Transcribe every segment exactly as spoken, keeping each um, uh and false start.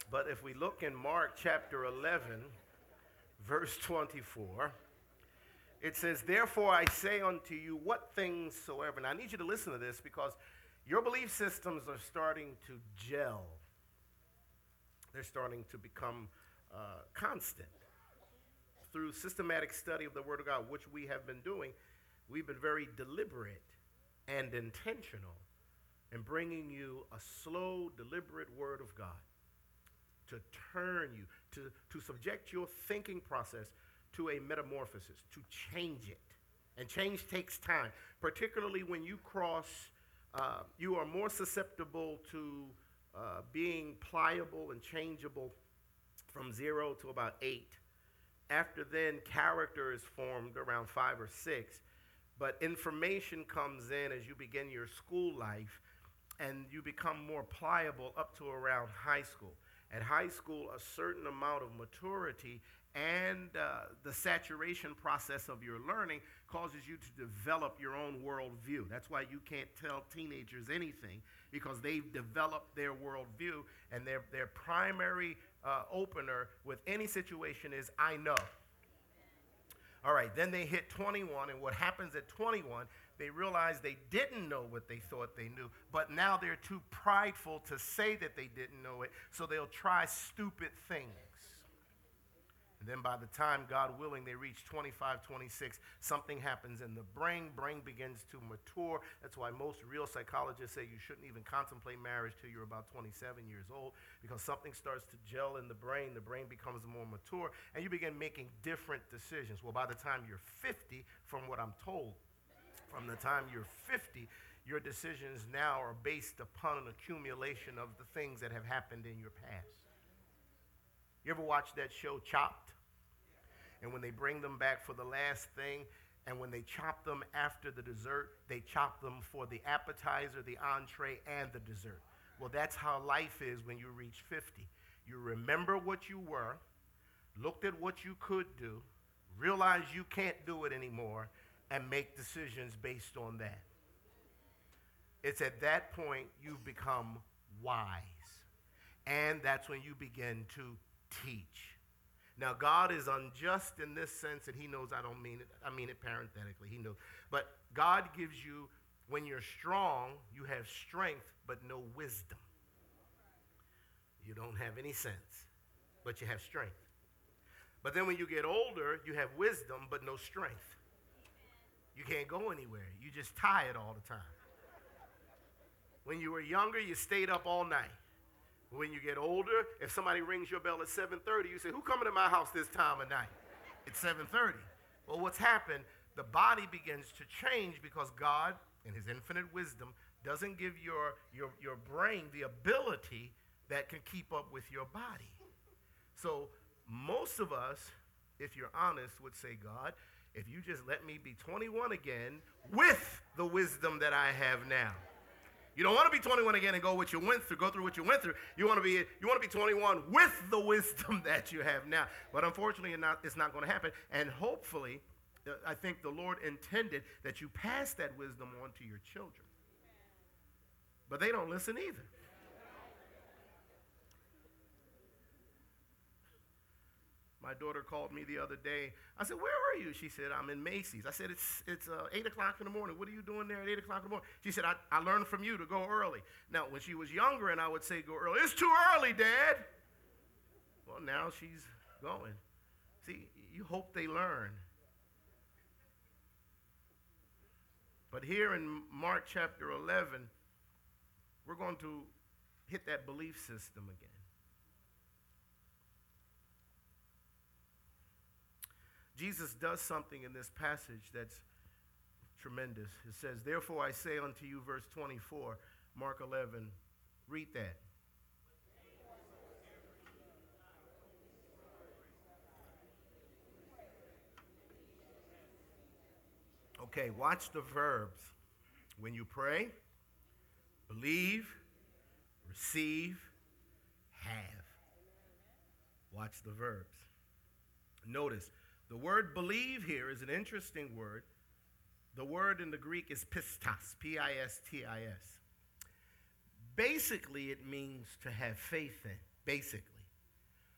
but if we look in Mark chapter eleven, verse twenty-four, it says, therefore I say unto you, what things soever. Now I need you to listen to this because your belief systems are starting to gel. They're starting to become uh, constant. Through systematic study of the Word of God, which we have been doing, we've been very deliberate and intentional in bringing you a slow, deliberate Word of God to turn you, to, to subject your thinking process to a metamorphosis, to change it. And change takes time, particularly when you cross, uh, you are more susceptible to uh, being pliable and changeable from zero to about eight. After then, character is formed around five or six, but information comes in as you begin your school life, and you become more pliable up to around high school. At high school, a certain amount of maturity and uh, the saturation process of your learning causes you to develop your own worldview. That's why you can't tell teenagers anything, because they've developed their worldview, and their, their primary uh, opener with any situation is, I know. All right, then they hit twenty-one, and what happens at twenty-one, they realize they didn't know what they thought they knew, but now they're too prideful to say that they didn't know it, so they'll try stupid things. And then by the time, God willing, they reach twenty-five, twenty-six, something happens in the brain. Brain begins to mature. That's why most real psychologists say you shouldn't even contemplate marriage till you're about twenty-seven years old, because something starts to gel in the brain. The brain becomes more mature, and you begin making different decisions. Well, by the time you're fifty, from what I'm told, from the time you're fifty, your decisions now are based upon an accumulation of the things that have happened in your past. You ever watch that show Chopped? And when they bring them back for the last thing, and when they chop them after the dessert, they chop them for the appetizer, the entree, and the dessert. Well, that's how life is when you reach fifty. You remember what you were, looked at what you could do, realize you can't do it anymore, and make decisions based on that. It's at that point you become wise. And that's when you begin to teach. Now, God is unjust in this sense, and he knows I don't mean it. I mean it parenthetically. He knows. But God gives you, when you're strong, you have strength, but no wisdom. You don't have any sense, but you have strength. But then when you get older, you have wisdom, but no strength. You can't go anywhere. You just tired all the time. When you were younger, you stayed up all night. When you get older, if somebody rings your bell at seven thirty, you say, who coming to my house this time of night? It's seven thirty. Well, what's happened, the body begins to change because God, in his infinite wisdom, doesn't give your, your, your brain the ability that can keep up with your body. So most of us, if you're honest, would say, God, if you just let me be twenty-one again with the wisdom that I have now. You don't want to be twenty-one again and go what you went through, go through what you went through. You want to be you want to be twenty-one with the wisdom that you have now. But unfortunately, it's not, it's not going to happen. And hopefully, uh, I think the Lord intended that you pass that wisdom on to your children. But they don't listen either. My daughter called me the other day. I said, where are you? She said, I'm in Macy's. I said, it's it's uh, eight o'clock in the morning. What are you doing there at eight o'clock in the morning? She said, I, I learned from you to go early. Now, when she was younger and I would say go early, it's too early, Dad. Well, now she's going. See, you hope they learn. But here in Mark chapter eleven, we're going to hit that belief system again. Jesus does something in this passage that's tremendous. It says, therefore I say unto you, verse twenty-four, Mark eleven, read that. Okay, watch the verbs. When you pray, believe, receive, have. Watch the verbs. Notice, the word believe here is an interesting word. The word in the Greek is pistos, P I S T I S. Basically, it means to have faith in, basically.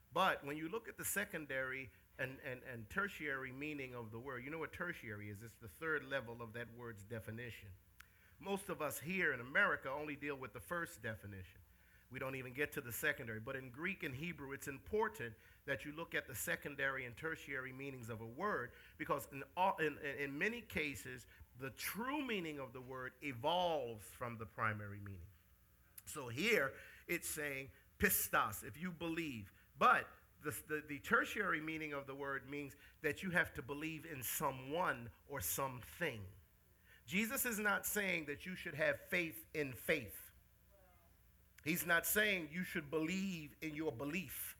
But when you look at the secondary and, and, and tertiary meaning of the word, you know what tertiary is? It's the third level of that word's definition. Most of us here in America only deal with the first definition. We don't even get to the secondary. But in Greek and Hebrew, it's important that you look at the secondary and tertiary meanings of a word, because in, all, in, in many cases, the true meaning of the word evolves from the primary meaning. So here, it's saying pistos, if you believe. But the, the, the tertiary meaning of the word means that you have to believe in someone or something. Jesus is not saying that you should have faith in faith. He's not saying you should believe in your belief.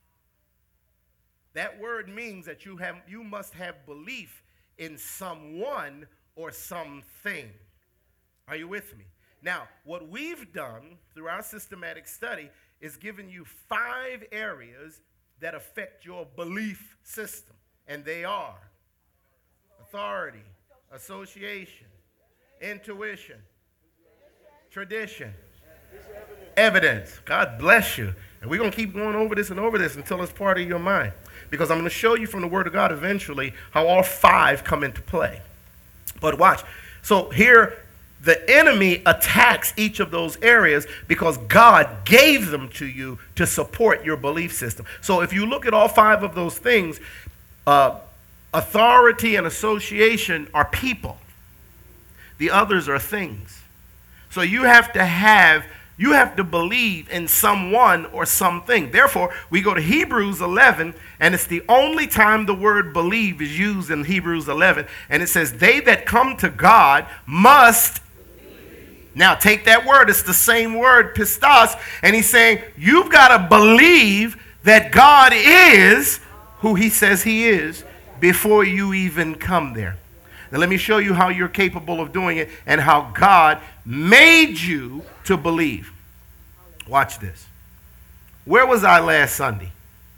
That word means that you have you must have belief in someone or something. Are you with me? Now, what we've done through our systematic study is given you five areas that affect your belief system. And they are authority, association, intuition, tradition, evidence. God bless you. And we're going to keep going over this and over this until it's part of your mind. Because I'm going to show you from the Word of God eventually how all five come into play. But watch. So here, the enemy attacks each of those areas because God gave them to you to support your belief system. So if you look at all five of those things, uh, authority and association are people. The others are things. So you have to have You have to believe in someone or something. Therefore, we go to Hebrews eleven, and it's the only time the word believe is used in Hebrews eleven. And it says, they that come to God must believe. Now, take that word. It's the same word, pistos. And he's saying, you've got to believe that God is who he says he is before you even come there. Now, let me show you how you're capable of doing it and how God made you to believe. Watch this. Where was I last Sunday?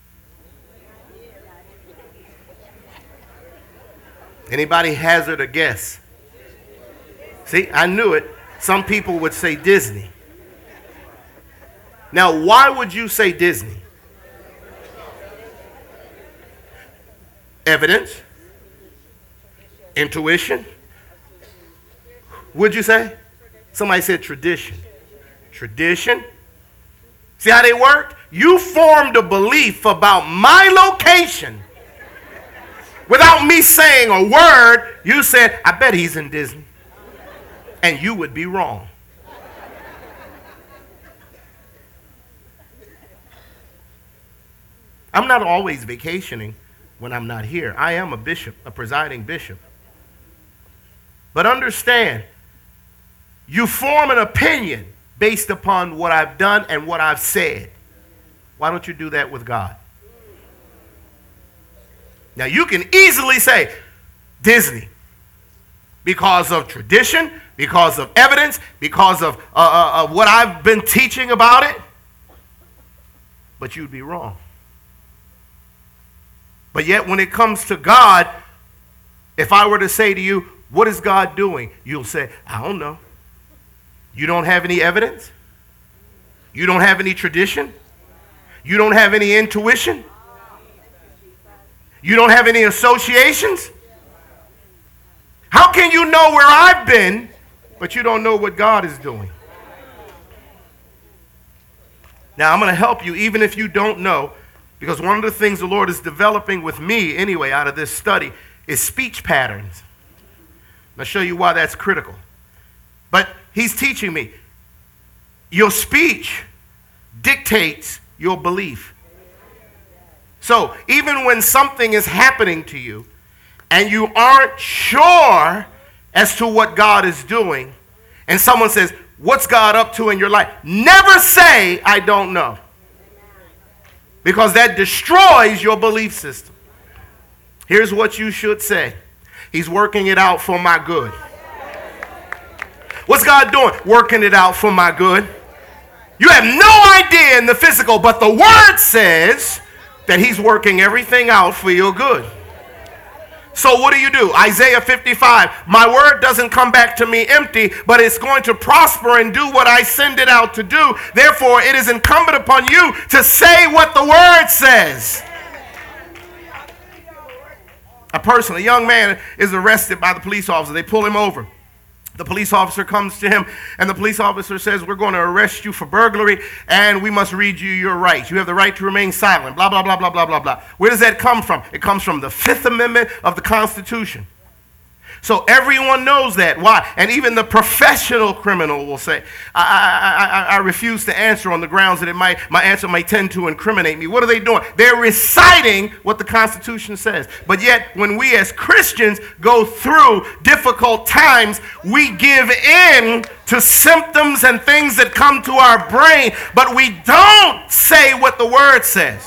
Anybody hazard a guess? See, I knew it. Some people would say Disney. Now, why would you say Disney? Evidence? Intuition? Would you say? Somebody said tradition. Tradition? See how they worked? You formed a belief about my location without me saying a word. You said, I bet he's in Disney. And you would be wrong. I'm not always vacationing when I'm not here. I am a bishop, a presiding bishop. But understand, you form an opinion based upon what I've done and what I've said. Why don't you do that with God? Now, you can easily say Disney because of tradition, because of evidence, because of, uh, uh, of what I've been teaching about it. But you'd be wrong. But yet, when it comes to God, if I were to say to you, what is God doing? You'll say, I don't know. You don't have any evidence? You don't have any tradition? You don't have any intuition? You don't have any associations? How can you know where I've been, but you don't know what God is doing? Now, I'm going to help you even if you don't know, because one of the things the Lord is developing with me anyway out of this study is speech patterns. I'll show you why that's critical. But he's teaching me. Your speech dictates your belief. So even when something is happening to you and you aren't sure as to what God is doing, and someone says, what's God up to in your life? Never say, I don't know. Because that destroys your belief system. Here's what you should say. He's working it out for my good. What's God doing? Working it out for my good. You have no idea in the physical, but the word says that he's working everything out for your good. So what do you do? Isaiah fifty-five, my word doesn't come back to me empty, but it's going to prosper and do what I send it out to do. Therefore, it is incumbent upon you to say what the word says. A person, a young man, is arrested by the police officer. They pull him over. The police officer comes to him, and the police officer says, we're going to arrest you for burglary, and we must read you your rights. You have the right to remain silent, blah, blah, blah, blah, blah, blah, blah. Where does that come from? It comes from the Fifth Amendment of the Constitution. So everyone knows that. Why? And even the professional criminal will say, I, I, I, I refuse to answer on the grounds that it might, my answer might tend to incriminate me. What are they doing? They're reciting what the Constitution says. But yet, when we as Christians go through difficult times, we give in to symptoms and things that come to our brain, but we don't say what the Word says.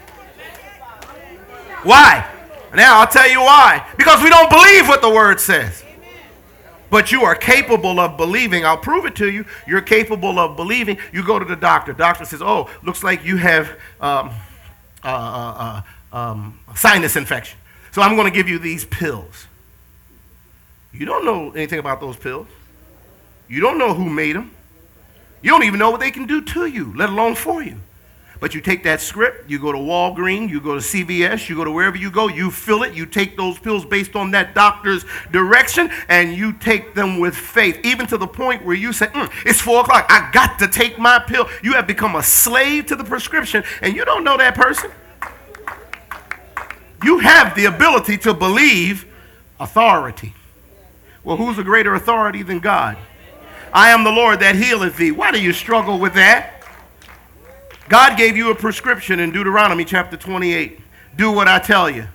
Why? Now, I'll tell you why. Because we don't believe what the Word says. But you are capable of believing. I'll prove it to you. You're capable of believing. You go to the doctor. Doctor says, oh, looks like you have um, uh, uh, uh, um, sinus infection. So I'm going to give you these pills. You don't know anything about those pills. You don't know who made them. You don't even know what they can do to you, let alone for you. But you take that script, you go to Walgreens, you go to C V S, you go to wherever you go, you fill it, you take those pills based on that doctor's direction, and you take them with faith, even to the point where you say, mm, it's four o'clock, I got to take my pill. You have become a slave to the prescription, and you don't know that person. You have the ability to believe authority. Well, who's a greater authority than God? I am the Lord that healeth thee. Why do you struggle with that? God gave you a prescription in Deuteronomy chapter twenty-eight. Do what I tell you.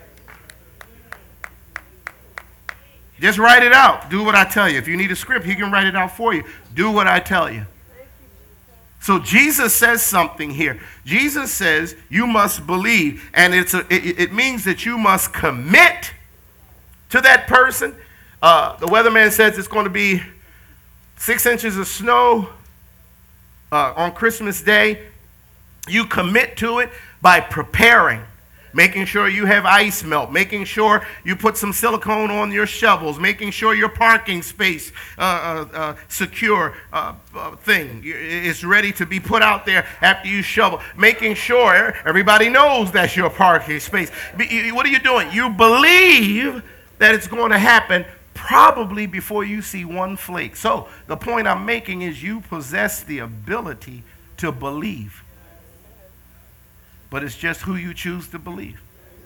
Just write it out. Do what I tell you. If you need a script, he can write it out for you. Do what I tell you. So Jesus says something here. Jesus says you must believe, and it's a, it, it means that you must commit to that person. Uh, the weatherman says it's going to be six inches of snow uh, on Christmas Day. You commit to it by preparing, making sure you have ice melt, making sure you put some silicone on your shovels, making sure your parking space uh, uh, uh, secure uh, uh, thing is ready to be put out there after you shovel, making sure everybody knows that's your parking space. What are you doing? You believe that it's going to happen probably before you see one flake. So the point I'm making is you possess the ability to believe. But it's just who you choose to believe.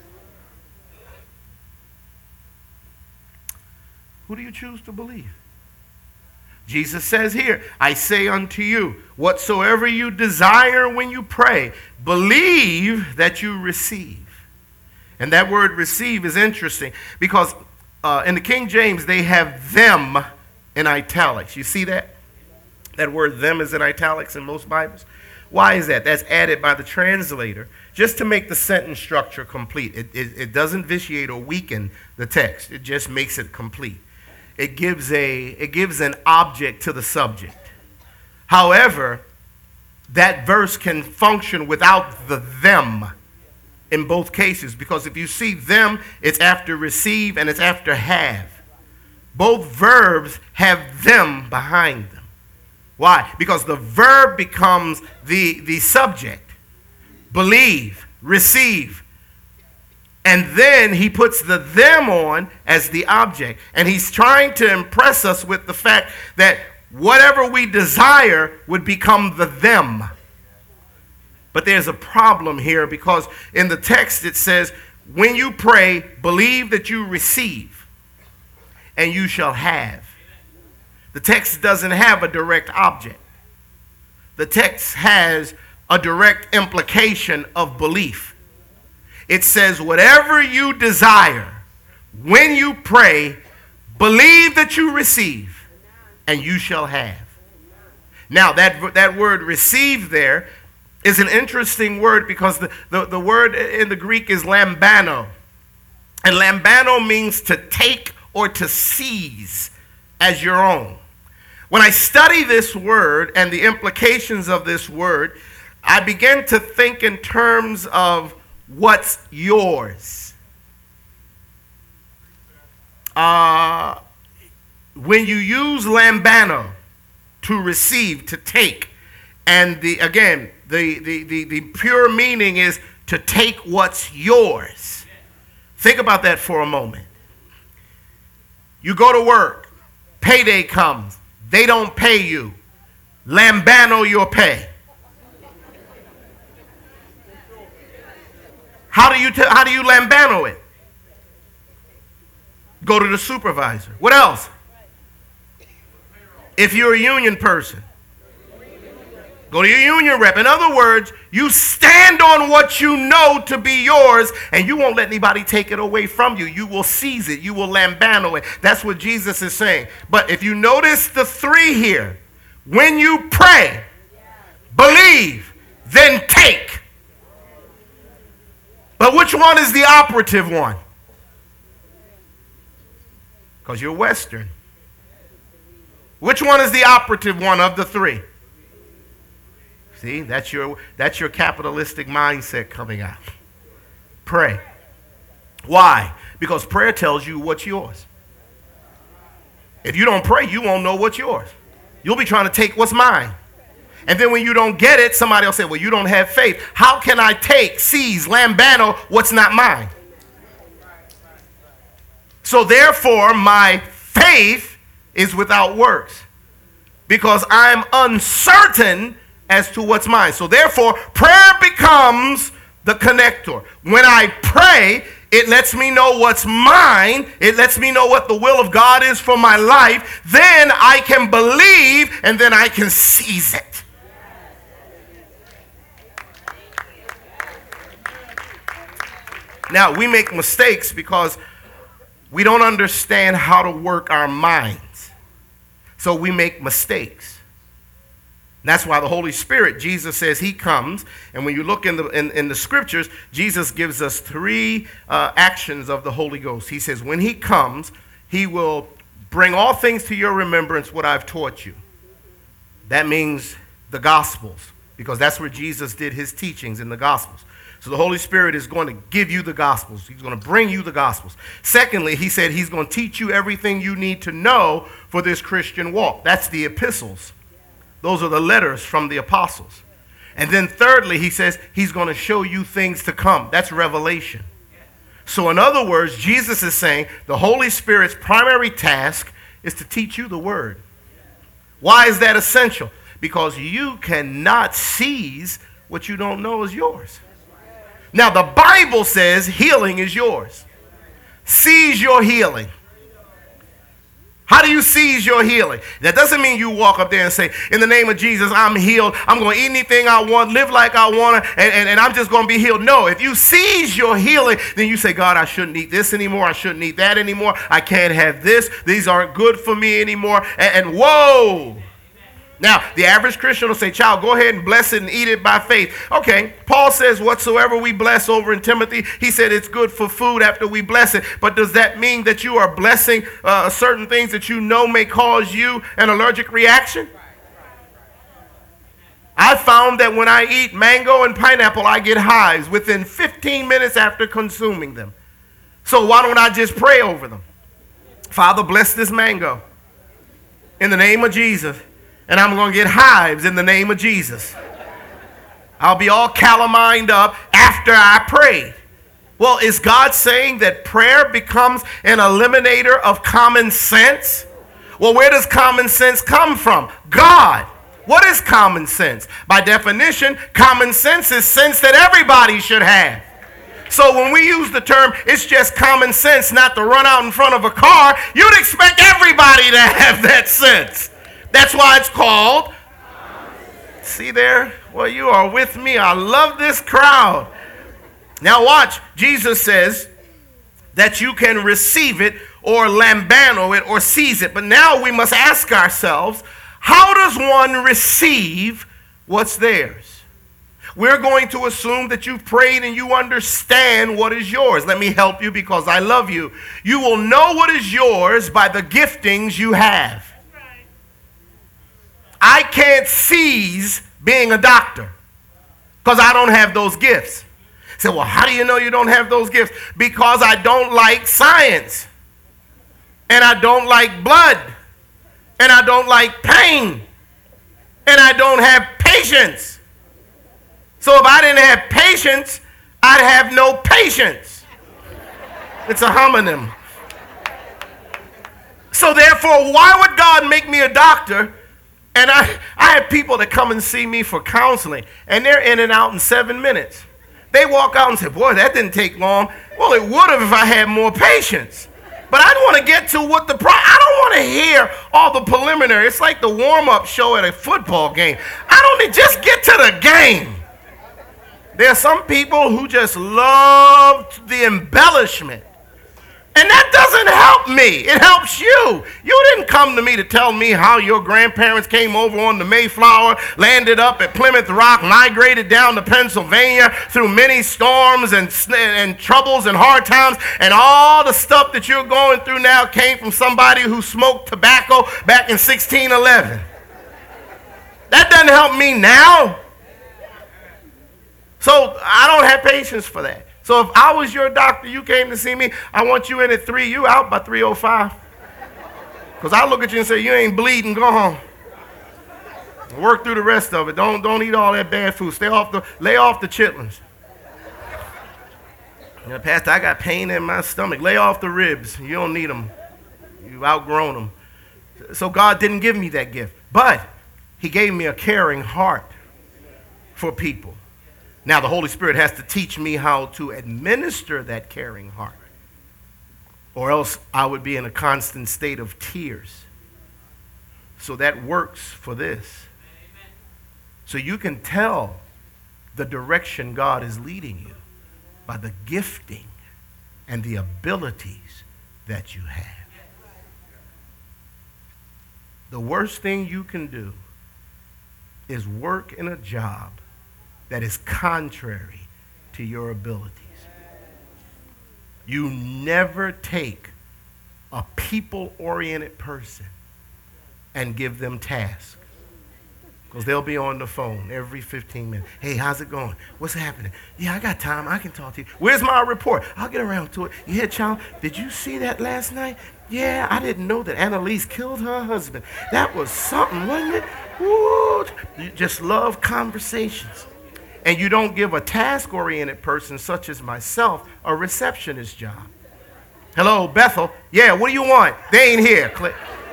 Who do you choose to believe? Jesus says here, I say unto you, whatsoever you desire when you pray, believe that you receive. And that word receive is interesting because uh, in the King James, they have them in italics. You see that? That word them is in italics in most Bibles. Why is that? That's added by the translator just to make the sentence structure complete. It, it, it doesn't vitiate or weaken the text. It just makes it complete. It gives, a, it gives an object to the subject. However, that verse can function without the them in both cases, because if you see them, it's after receive and it's after have. Both verbs have them behind them. Why? Because the verb becomes the, the subject. Believe, receive. And then he puts the them on as the object. And he's trying to impress us with the fact that whatever we desire would become the them. But there's a problem here because in the text it says, when you pray, believe that you receive and you shall have. The text doesn't have a direct object. The text has a direct implication of belief. It says, whatever you desire, when you pray, believe that you receive, and you shall have. Now, that, that word receive there is an interesting word because the, the, the word in the Greek is lambano. And lambano means to take or to seize as your own. When I study this word and the implications of this word, I begin to think in terms of what's yours. uh, when you use lambano, to receive, to take, and the again, the, the, the, the pure meaning is to take what's yours. Think about that for a moment. You go to work, payday comes, they don't pay you. Lambano your pay. How do you t- how do you lambano it? Go to the supervisor. What else? If you're a union person, go to your union rep. In other words, you stand on what you know to be yours, and you won't let anybody take it away from you. You will seize it. You will lambano it. That's what Jesus is saying. But if you notice the three here, when you pray, believe, then take. But which one is the operative one? Because you're Western. Which one is the operative one of the three? See, that's your, that's your capitalistic mindset coming out. Pray. Why? Because prayer tells you what's yours. If you don't pray, you won't know what's yours. You'll be trying to take what's mine. And then when you don't get it, somebody will say, well, you don't have faith. How can I take, seize, lambano what's not mine? So therefore, my faith is without works, because I'm uncertain as to what's mine. So therefore, prayer becomes the connector. When I pray, it lets me know what's mine. It lets me know what the will of God is for my life. Then I can believe, and then I can seize it. Now, we make mistakes because we don't understand how to work our minds. So we make mistakes. That's why the Holy Spirit, Jesus says he comes. And when you look in the, in, in the scriptures, Jesus gives us three uh, actions of the Holy Ghost. He says when he comes, he will bring all things to your remembrance what I've taught you. That means the Gospels, because that's where Jesus did his teachings, in the Gospels. So the Holy Spirit is going to give you the Gospels. He's going to bring you the Gospels. Secondly, he said he's going to teach you everything you need to know for this Christian walk. That's the epistles. Those are the letters from the apostles. And then thirdly, he says he's going to show you things to come. That's revelation. So in other words, Jesus is saying the Holy Spirit's primary task is to teach you the word. Why is that essential? Because you cannot seize what you don't know is yours. Now, the Bible says healing is yours. Seize your healing. How do you seize your healing? That doesn't mean you walk up there and say, in the name of Jesus, I'm healed. I'm going to eat anything I want, live like I want, and, and, and I'm just going to be healed. No, if you seize your healing, then you say, God, I shouldn't eat this anymore. I shouldn't eat that anymore. I can't have this. These aren't good for me anymore. And, and whoa. Now, the average Christian will say, child, go ahead and bless it and eat it by faith. Okay, Paul says whatsoever we bless over in Timothy, he said it's good for food after we bless it. But does that mean that you are blessing uh, certain things that you know may cause you an allergic reaction? I found that when I eat mango and pineapple, I get hives within fifteen minutes after consuming them. So why don't I just pray over them? Father, bless this mango in the name of Jesus. And I'm going to get hives in the name of Jesus. I'll be all calamined up after I prayed. Well, is God saying that prayer becomes an eliminator of common sense? Well, where does common sense come from? God. What is common sense? By definition, common sense is sense that everybody should have. So when we use the term, it's just common sense not to run out in front of a car, you'd expect everybody to have that sense. That's why it's called. See there? Well, you are with me. I love this crowd. Now watch. Jesus says that you can receive it or lambano it or seize it. But now we must ask ourselves, how does one receive what's theirs? We're going to assume that you've prayed and you understand what is yours. Let me help you because I love you. You will know what is yours by the giftings you have. I can't seize being a doctor because I don't have those gifts. Say, well, how do you know you don't have those gifts? Because I don't like science. and I don't like blood, and I don't like pain, and I don't have patience. So if I didn't have patience, I'd have no patience. It's a homonym. So therefore, why would God make me a doctor? And I, I have people that come and see me for counseling, and they're in and out in seven minutes. They walk out and say, boy, that didn't take long. Well, it would have if I had more patience. But I want to get to what the pro- I don't want to hear all the preliminary. It's like the warm-up show at a football game. I don't need, just get to the game. There are some people who just love the embellishment. And that doesn't help me. It helps you. You didn't come to me to tell me how your grandparents came over on the Mayflower, landed up at Plymouth Rock, migrated down to Pennsylvania through many storms and, and troubles and hard times, and all the stuff that you're going through now came from somebody who smoked tobacco back in sixteen eleven. That doesn't help me now. So I don't have patience for that. So if I was your doctor, you came to see me, I want you in at three, you out by three oh five. Because I look at you and say, you ain't bleeding, go home. Work through the rest of it. Don't, don't eat all that bad food. Stay off the, lay off the chitlins. You know, Pastor, I got pain in my stomach. Lay off the ribs. You don't need them. You've outgrown them. So God didn't give me that gift. But he gave me a caring heart for people. Now, the Holy Spirit has to teach me how to administer that caring heart, or else I would be in a constant state of tears. So that works for this. So you can tell the direction God is leading you by the gifting and the abilities that you have. The worst thing you can do is work in a job that is contrary to your abilities. You never take a people-oriented person and give them tasks, because they'll be on the phone every fifteen minutes. Hey, how's it going? What's happening? Yeah, I got time. I can talk to you. Where's my report? I'll get around to it. Yeah, child, did you see that last night? Yeah, I didn't know that Annalise killed her husband. That was something, wasn't it? Woo! You just love conversations. And you don't give a task-oriented person such as myself a receptionist job. Hello, Bethel. Yeah, what do you want? They ain't here. Click.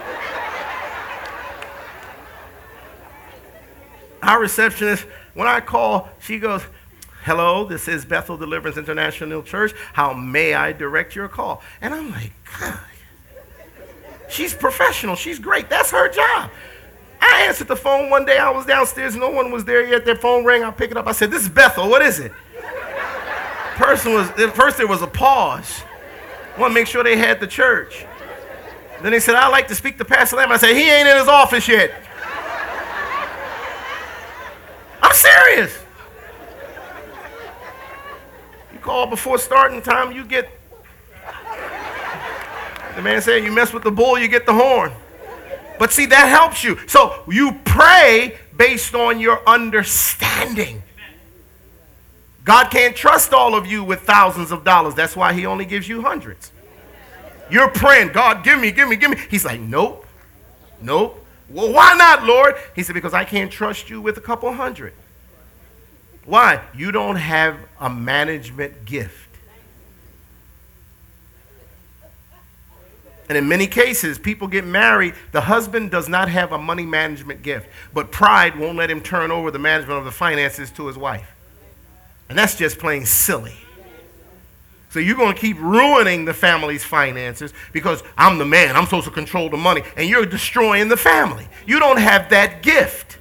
Our receptionist, when I call, she goes, hello, this is Bethel Deliverance International Church. How may I direct your call? And I'm like, God, she's professional. She's great. That's her job. I answered the phone one day. I was downstairs. No one was there yet. Their phone rang. I pick it up. I said, this is Bethel. What is it? Person was, at first there was a pause. I want to make sure they had the church. Then they said, I'd like to speak to Pastor Lamb. I said, he ain't in his office yet. I'm serious. You call before starting time, you get, the man said, you mess with the bull, you get the horn. But see, that helps you. So you pray based on your understanding. God can't trust all of you with thousands of dollars. That's why he only gives you hundreds. You're praying, God, give me, give me, give me. He's like, nope, nope. Well, why not, Lord? He said, because I can't trust you with a couple hundred. Why? You don't have a management gift. And in many cases, people get married. The husband does not have a money management gift, but pride won't let him turn over the management of the finances to his wife. And that's just plain silly. So you're going to keep ruining the family's finances because I'm the man. I'm supposed to control the money. And you're destroying the family. You don't have that gift.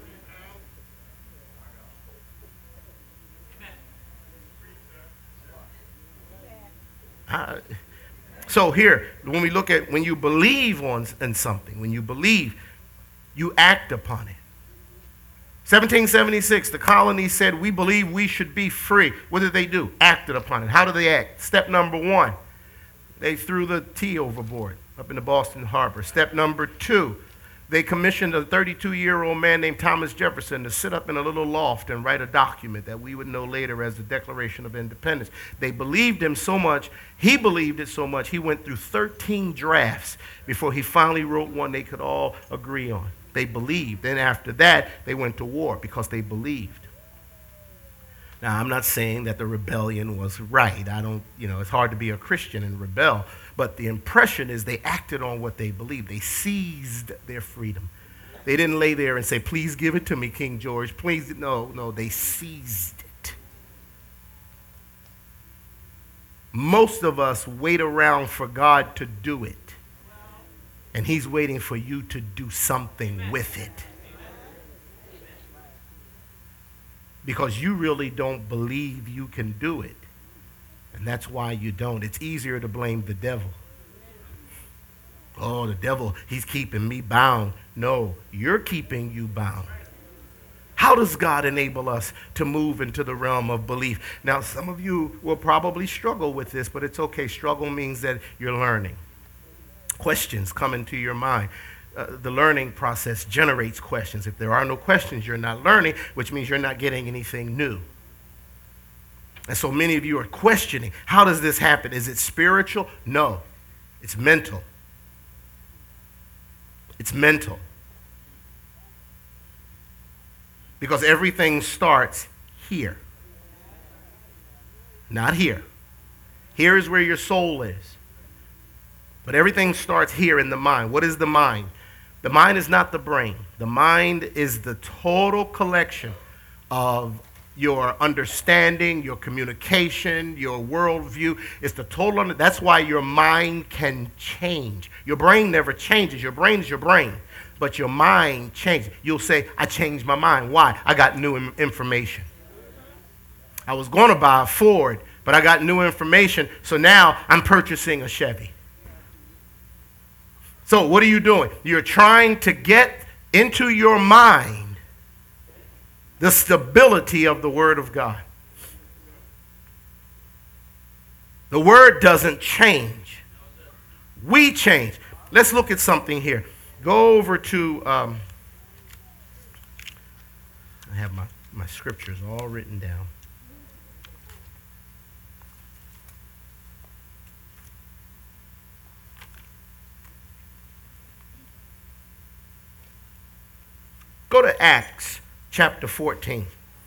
Uh, So here, when we look at, when you believe on in something, when you believe, you act upon it. seventeen seventy-six, the colonies said, we believe we should be free. What did they do? Acted upon it. How did they act? Step number one, they threw the tea overboard up in the Boston Harbor. Step number two, they commissioned a thirty-two-year-old man named Thomas Jefferson to sit up in a little loft and write a document that we would know later as the Declaration of Independence. They believed him so much, he believed it so much, he went through thirteen drafts before he finally wrote one they could all agree on. They believed. Then after that, they went to war because they believed. Now, I'm not saying that the rebellion was right. I don't, you know, it's hard to be a Christian and rebel. But the impression is they acted on what they believed. They seized their freedom. They didn't lay there and say, please give it to me, King George. Please. No, no, they seized it. Most of us wait around for God to do it. And he's waiting for you to do something with it. Because you really don't believe you can do it. And that's why you don't. It's easier to blame the devil. Oh, the devil, he's keeping me bound. No, you're keeping you bound. How does God enable us to move into the realm of belief? Now, some of you will probably struggle with this, but it's okay. Struggle means that you're learning. Questions come into your mind. Uh, the learning process generates questions. If there are no questions, you're not learning, which means you're not getting anything new. And so many of you are questioning, how does this happen? Is it spiritual? No, it's mental. It's mental. Because everything starts here. Not here. Here is where your soul is. But everything starts here in the mind. What is the mind? The mind is not the brain. The mind is the total collection of your understanding, your communication, your worldview. It's the total. Under- That's why your mind can change. Your brain never changes. Your brain is your brain. But your mind changes. You'll say, I changed my mind. Why? I got new im- information. I was going to buy a Ford, but I got new information. So now I'm purchasing a Chevy. So what are you doing? You're trying to get into your mind the stability of the Word of God. The Word doesn't change. We change. Let's look at something here. Go over to, um, I have my, my scriptures all written down. Go to Acts chapter fourteen.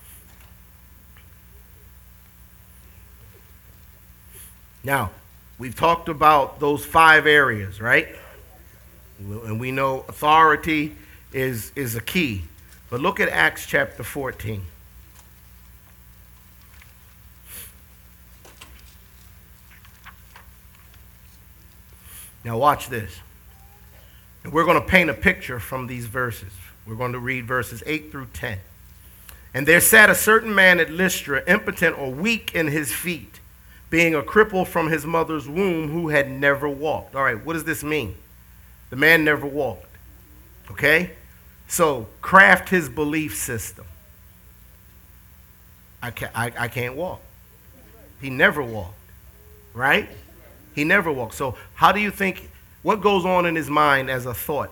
Now, we've talked about those five areas, right? And we know authority is, is a key. But look at Acts chapter fourteen. Now watch this. And we're going to paint a picture from these verses. We're going to read verses eight through ten. And there sat a certain man at Lystra, impotent or weak in his feet, being a cripple from his mother's womb, who had never walked. All right, what does this mean? The man never walked. Okay? So craft his belief system. I can't, I, I can't walk. He never walked. Right? He never walked. So how do you think, what goes on in his mind as a thought?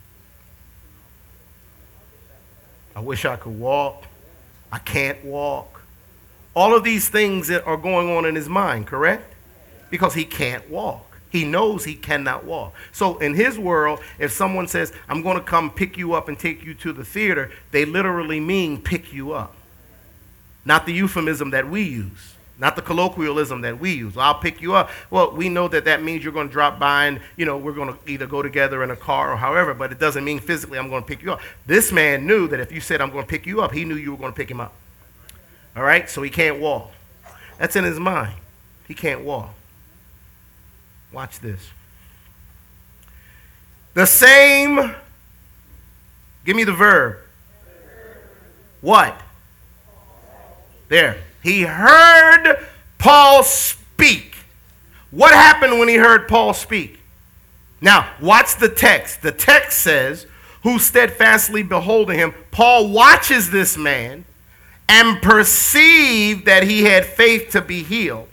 I wish I could walk. I can't walk. All of these things that are going on in his mind, correct? Because he can't walk. He knows he cannot walk. So in his world, if someone says, I'm going to come pick you up and take you to the theater, they literally mean pick you up. Not the euphemism that we use. Not the colloquialism that we use. I'll pick you up. Well, we know that that means you're going to drop by and, you know, we're going to either go together in a car or however, but it doesn't mean physically I'm going to pick you up. This man knew that if you said I'm going to pick you up, he knew you were going to pick him up. All right? So he can't walk. That's in his mind. He can't walk. Watch this. The same, give me the verb. What? There. He heard Paul speak. What happened when he heard Paul speak? Now, watch the text. The text says, who steadfastly beholding him, Paul watches this man and perceived that he had faith to be healed,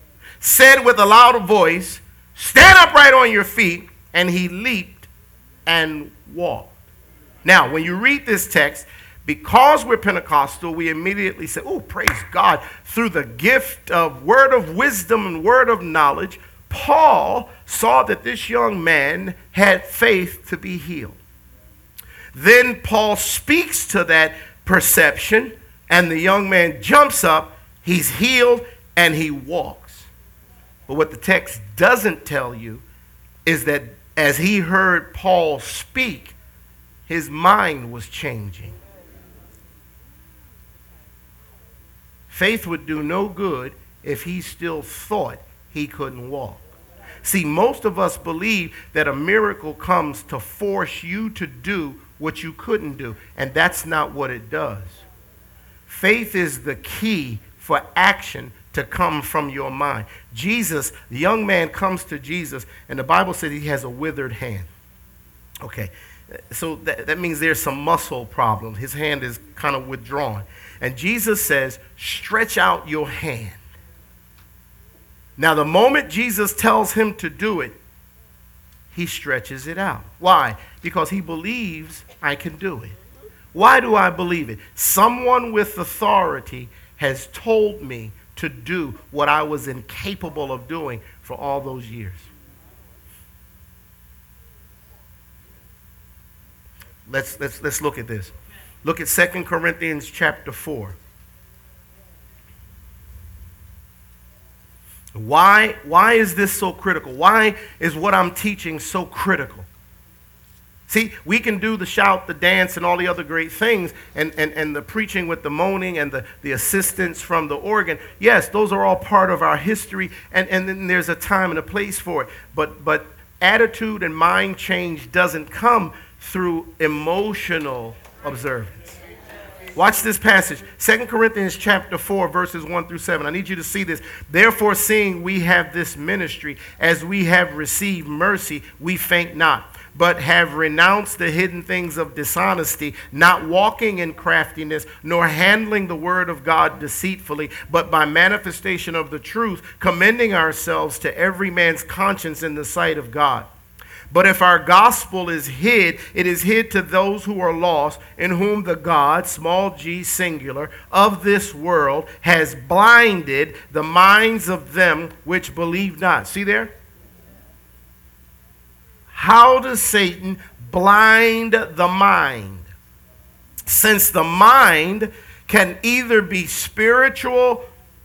said with a loud voice, stand upright on your feet, and he leaped and walked. Now, when you read this text, because we're Pentecostal, we immediately say, oh, praise God. Through the gift of word of wisdom and word of knowledge, Paul saw that this young man had faith to be healed. Then Paul speaks to that perception, and the young man jumps up, he's healed, and he walks. But what the text doesn't tell you is that as he heard Paul speak, his mind was changing. Faith would do no good if he still thought he couldn't walk. See, most of us believe that a miracle comes to force you to do what you couldn't do, and that's not what it does. Faith is the key for action to come from your mind. Jesus, the young man comes to Jesus, and the Bible says he has a withered hand. Okay, so that, that means there's some muscle problems. His hand is kind of withdrawn. And Jesus says, stretch out your hand. Now, the moment Jesus tells him to do it, he stretches it out. Why? Because he believes I can do it. Why do I believe it? Someone with authority has told me to do what I was incapable of doing for all those years. Let's, let's, let's look at this. Look at Second Corinthians chapter four. Why, why is this so critical? Why is what I'm teaching so critical? See, we can do the shout, the dance, and all the other great things, and, and, and the preaching with the moaning and the, the assistance from the organ. Yes, those are all part of our history, and, and then there's a time and a place for it. But, but attitude and mind change doesn't come through emotional observance. Watch this passage, Second Corinthians chapter four, verses one through seven. I need you to see this. Therefore, seeing we have this ministry, as we have received mercy, we faint not, but have renounced the hidden things of dishonesty, not walking in craftiness, nor handling the word of God deceitfully, but by manifestation of the truth, commending ourselves to every man's conscience in the sight of God. But if our gospel is hid, it is hid to those who are lost, in whom the God, small g singular, of this world has blinded the minds of them which believe not. See there? How does Satan blind the mind? Since the mind can either be spiritual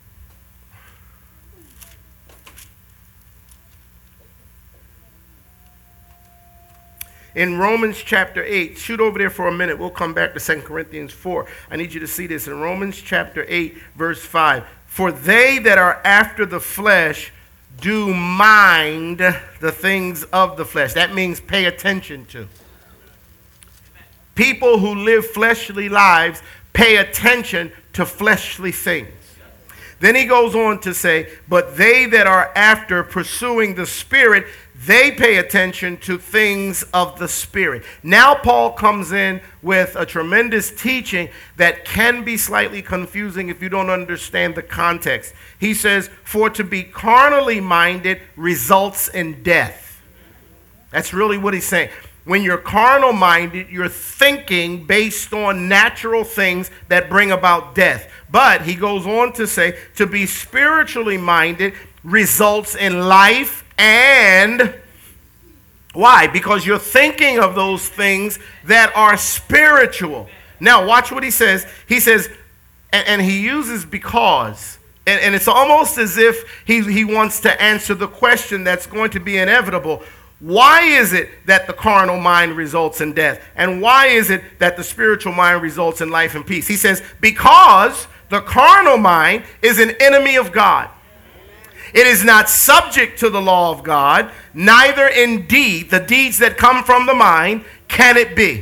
in Romans chapter eight, shoot over there for a minute. We'll come back to Second Corinthians four. I need you to see this in Romans chapter eight, verse five. For they that are after the flesh do mind the things of the flesh. That means pay attention to. People who live fleshly lives pay attention to fleshly things. Then he goes on to say, but they that are after pursuing the Spirit, they pay attention to things of the Spirit. Now Paul comes in with a tremendous teaching that can be slightly confusing if you don't understand the context. He says, for to be carnally minded results in death. That's really what he's saying. When you're carnal minded, you're thinking based on natural things that bring about death. But he goes on to say, to be spiritually minded results in life. And why? Because you're thinking of those things that are spiritual. Now, watch what he says. He says, and, and he uses because. And, and it's almost as if he, he wants to answer the question that's going to be inevitable. Why is it that the carnal mind results in death? And why is it that the spiritual mind results in life and peace? He says, because the carnal mind is an enemy of God. It is not subject to the law of God, neither indeed the deeds that come from the mind can it be.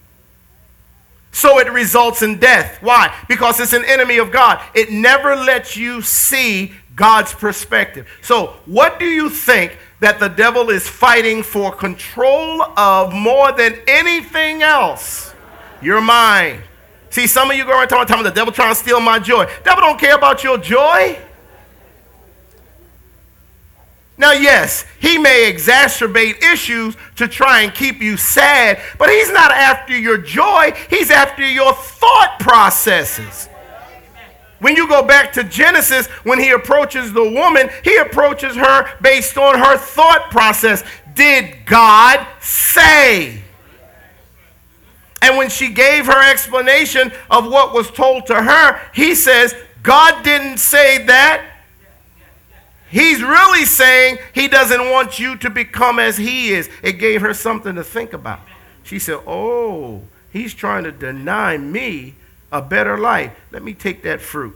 So it results in death. Why? Because it's an enemy of God. It never lets you see God's perspective. So what do you think that the devil is fighting for control of more than anything else? Your mind. See, some of you go around talking, the devil trying to steal my joy. The devil don't care about your joy. Now, yes, he may exacerbate issues to try and keep you sad, but he's not after your joy. He's after your thought processes. When you go back to Genesis, when he approaches the woman, he approaches her based on her thought process. Did God say? And when she gave her explanation of what was told to her, he says, God didn't say that. He's really saying he doesn't want you to become as he is. It gave her something to think about. She said, oh, he's trying to deny me a better life. Let me take that fruit.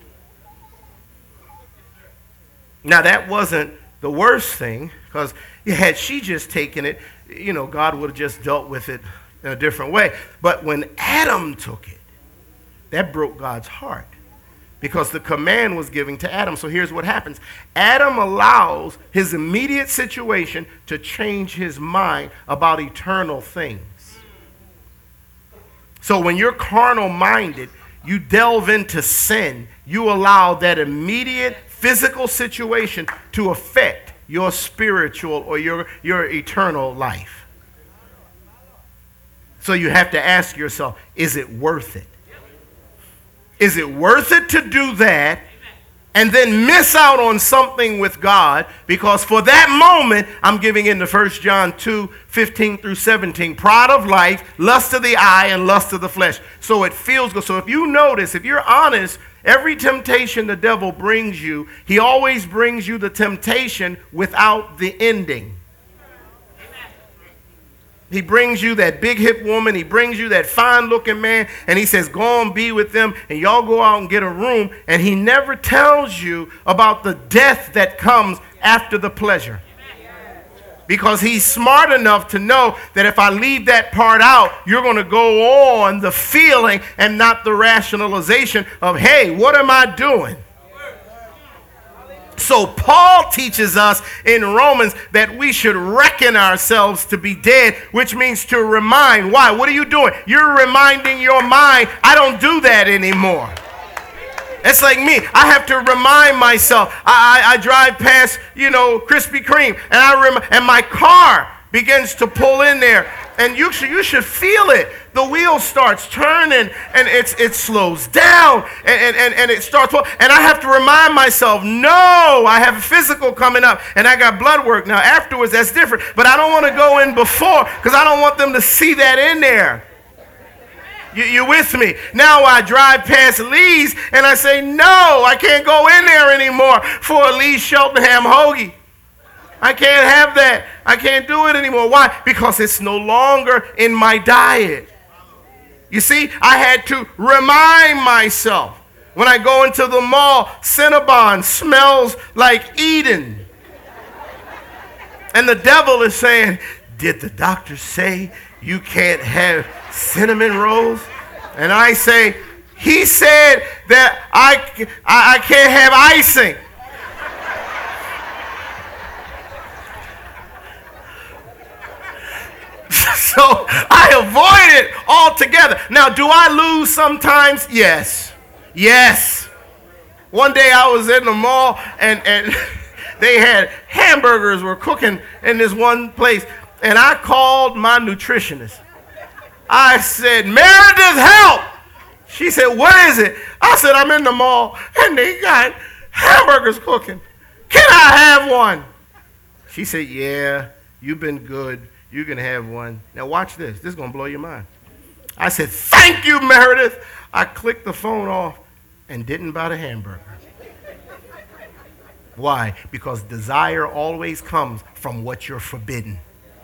Now, that wasn't the worst thing, because had she just taken it, you know, God would have just dealt with it in a different way. But when Adam took it, that broke God's heart, because the command was given to Adam. So here's what happens. Adam allows his immediate situation to change his mind about eternal things. So when you're carnal-minded, you delve into sin, you allow that immediate physical situation to affect your spiritual or your, your eternal life. So you have to ask yourself, is it worth it? Is it worth it to do that and then miss out on something with God? Because for that moment, I'm giving in to First John two, fifteen through seventeen. Pride of life, lust of the eye, and lust of the flesh. So it feels good. So if you notice, if you're honest, every temptation the devil brings you, he always brings you the temptation without the ending. He brings you that big hip woman. He brings you that fine looking man. And he says, go and be with them. And y'all go out and get a room. And he never tells you about the death that comes after the pleasure. Because he's smart enough to know that if I leave that part out, you're going to go on the feeling and not the rationalization of, hey, what am I doing? So Paul teaches us in Romans that we should reckon ourselves to be dead, which means to remind. Why? What are you doing? You're reminding your mind, I don't do that anymore. It's like me. I have to remind myself. I, I, I drive past, you know, Krispy Kreme, and I rem- and my car begins to pull in there, and you should you should feel it. The wheel starts turning, and it's it slows down, and, and, and it starts, and I have to remind myself, no, I have a physical coming up, and I got blood work. Now, afterwards, that's different, but I don't want to go in before, because I don't want them to see that in there. You, you with me? Now I drive past Lee's, and I say, no, I can't go in there anymore for a Lee's Cheltenham hoagie. I can't have that. I can't do it anymore. Why? Because it's no longer in my diet. You see, I had to remind myself. When I go into the mall, Cinnabon smells like Eden. And the devil is saying, did the doctor say you can't have cinnamon rolls? And I say, he said that I, I, I can't have icing. So I avoid it altogether. Now, do I lose sometimes? Yes. Yes. One day I was in the mall, and, and they had hamburgers were cooking in this one place. And I called my nutritionist. I said, Meredith, help! She said, what is it? I said, I'm in the mall, and they got hamburgers cooking. Can I have one? She said, yeah, you've been good. You can have one. Now watch this. This is going to blow your mind. I said, thank you, Meredith. I clicked the phone off and didn't buy the hamburger. Why? Because desire always comes from what you're forbidden.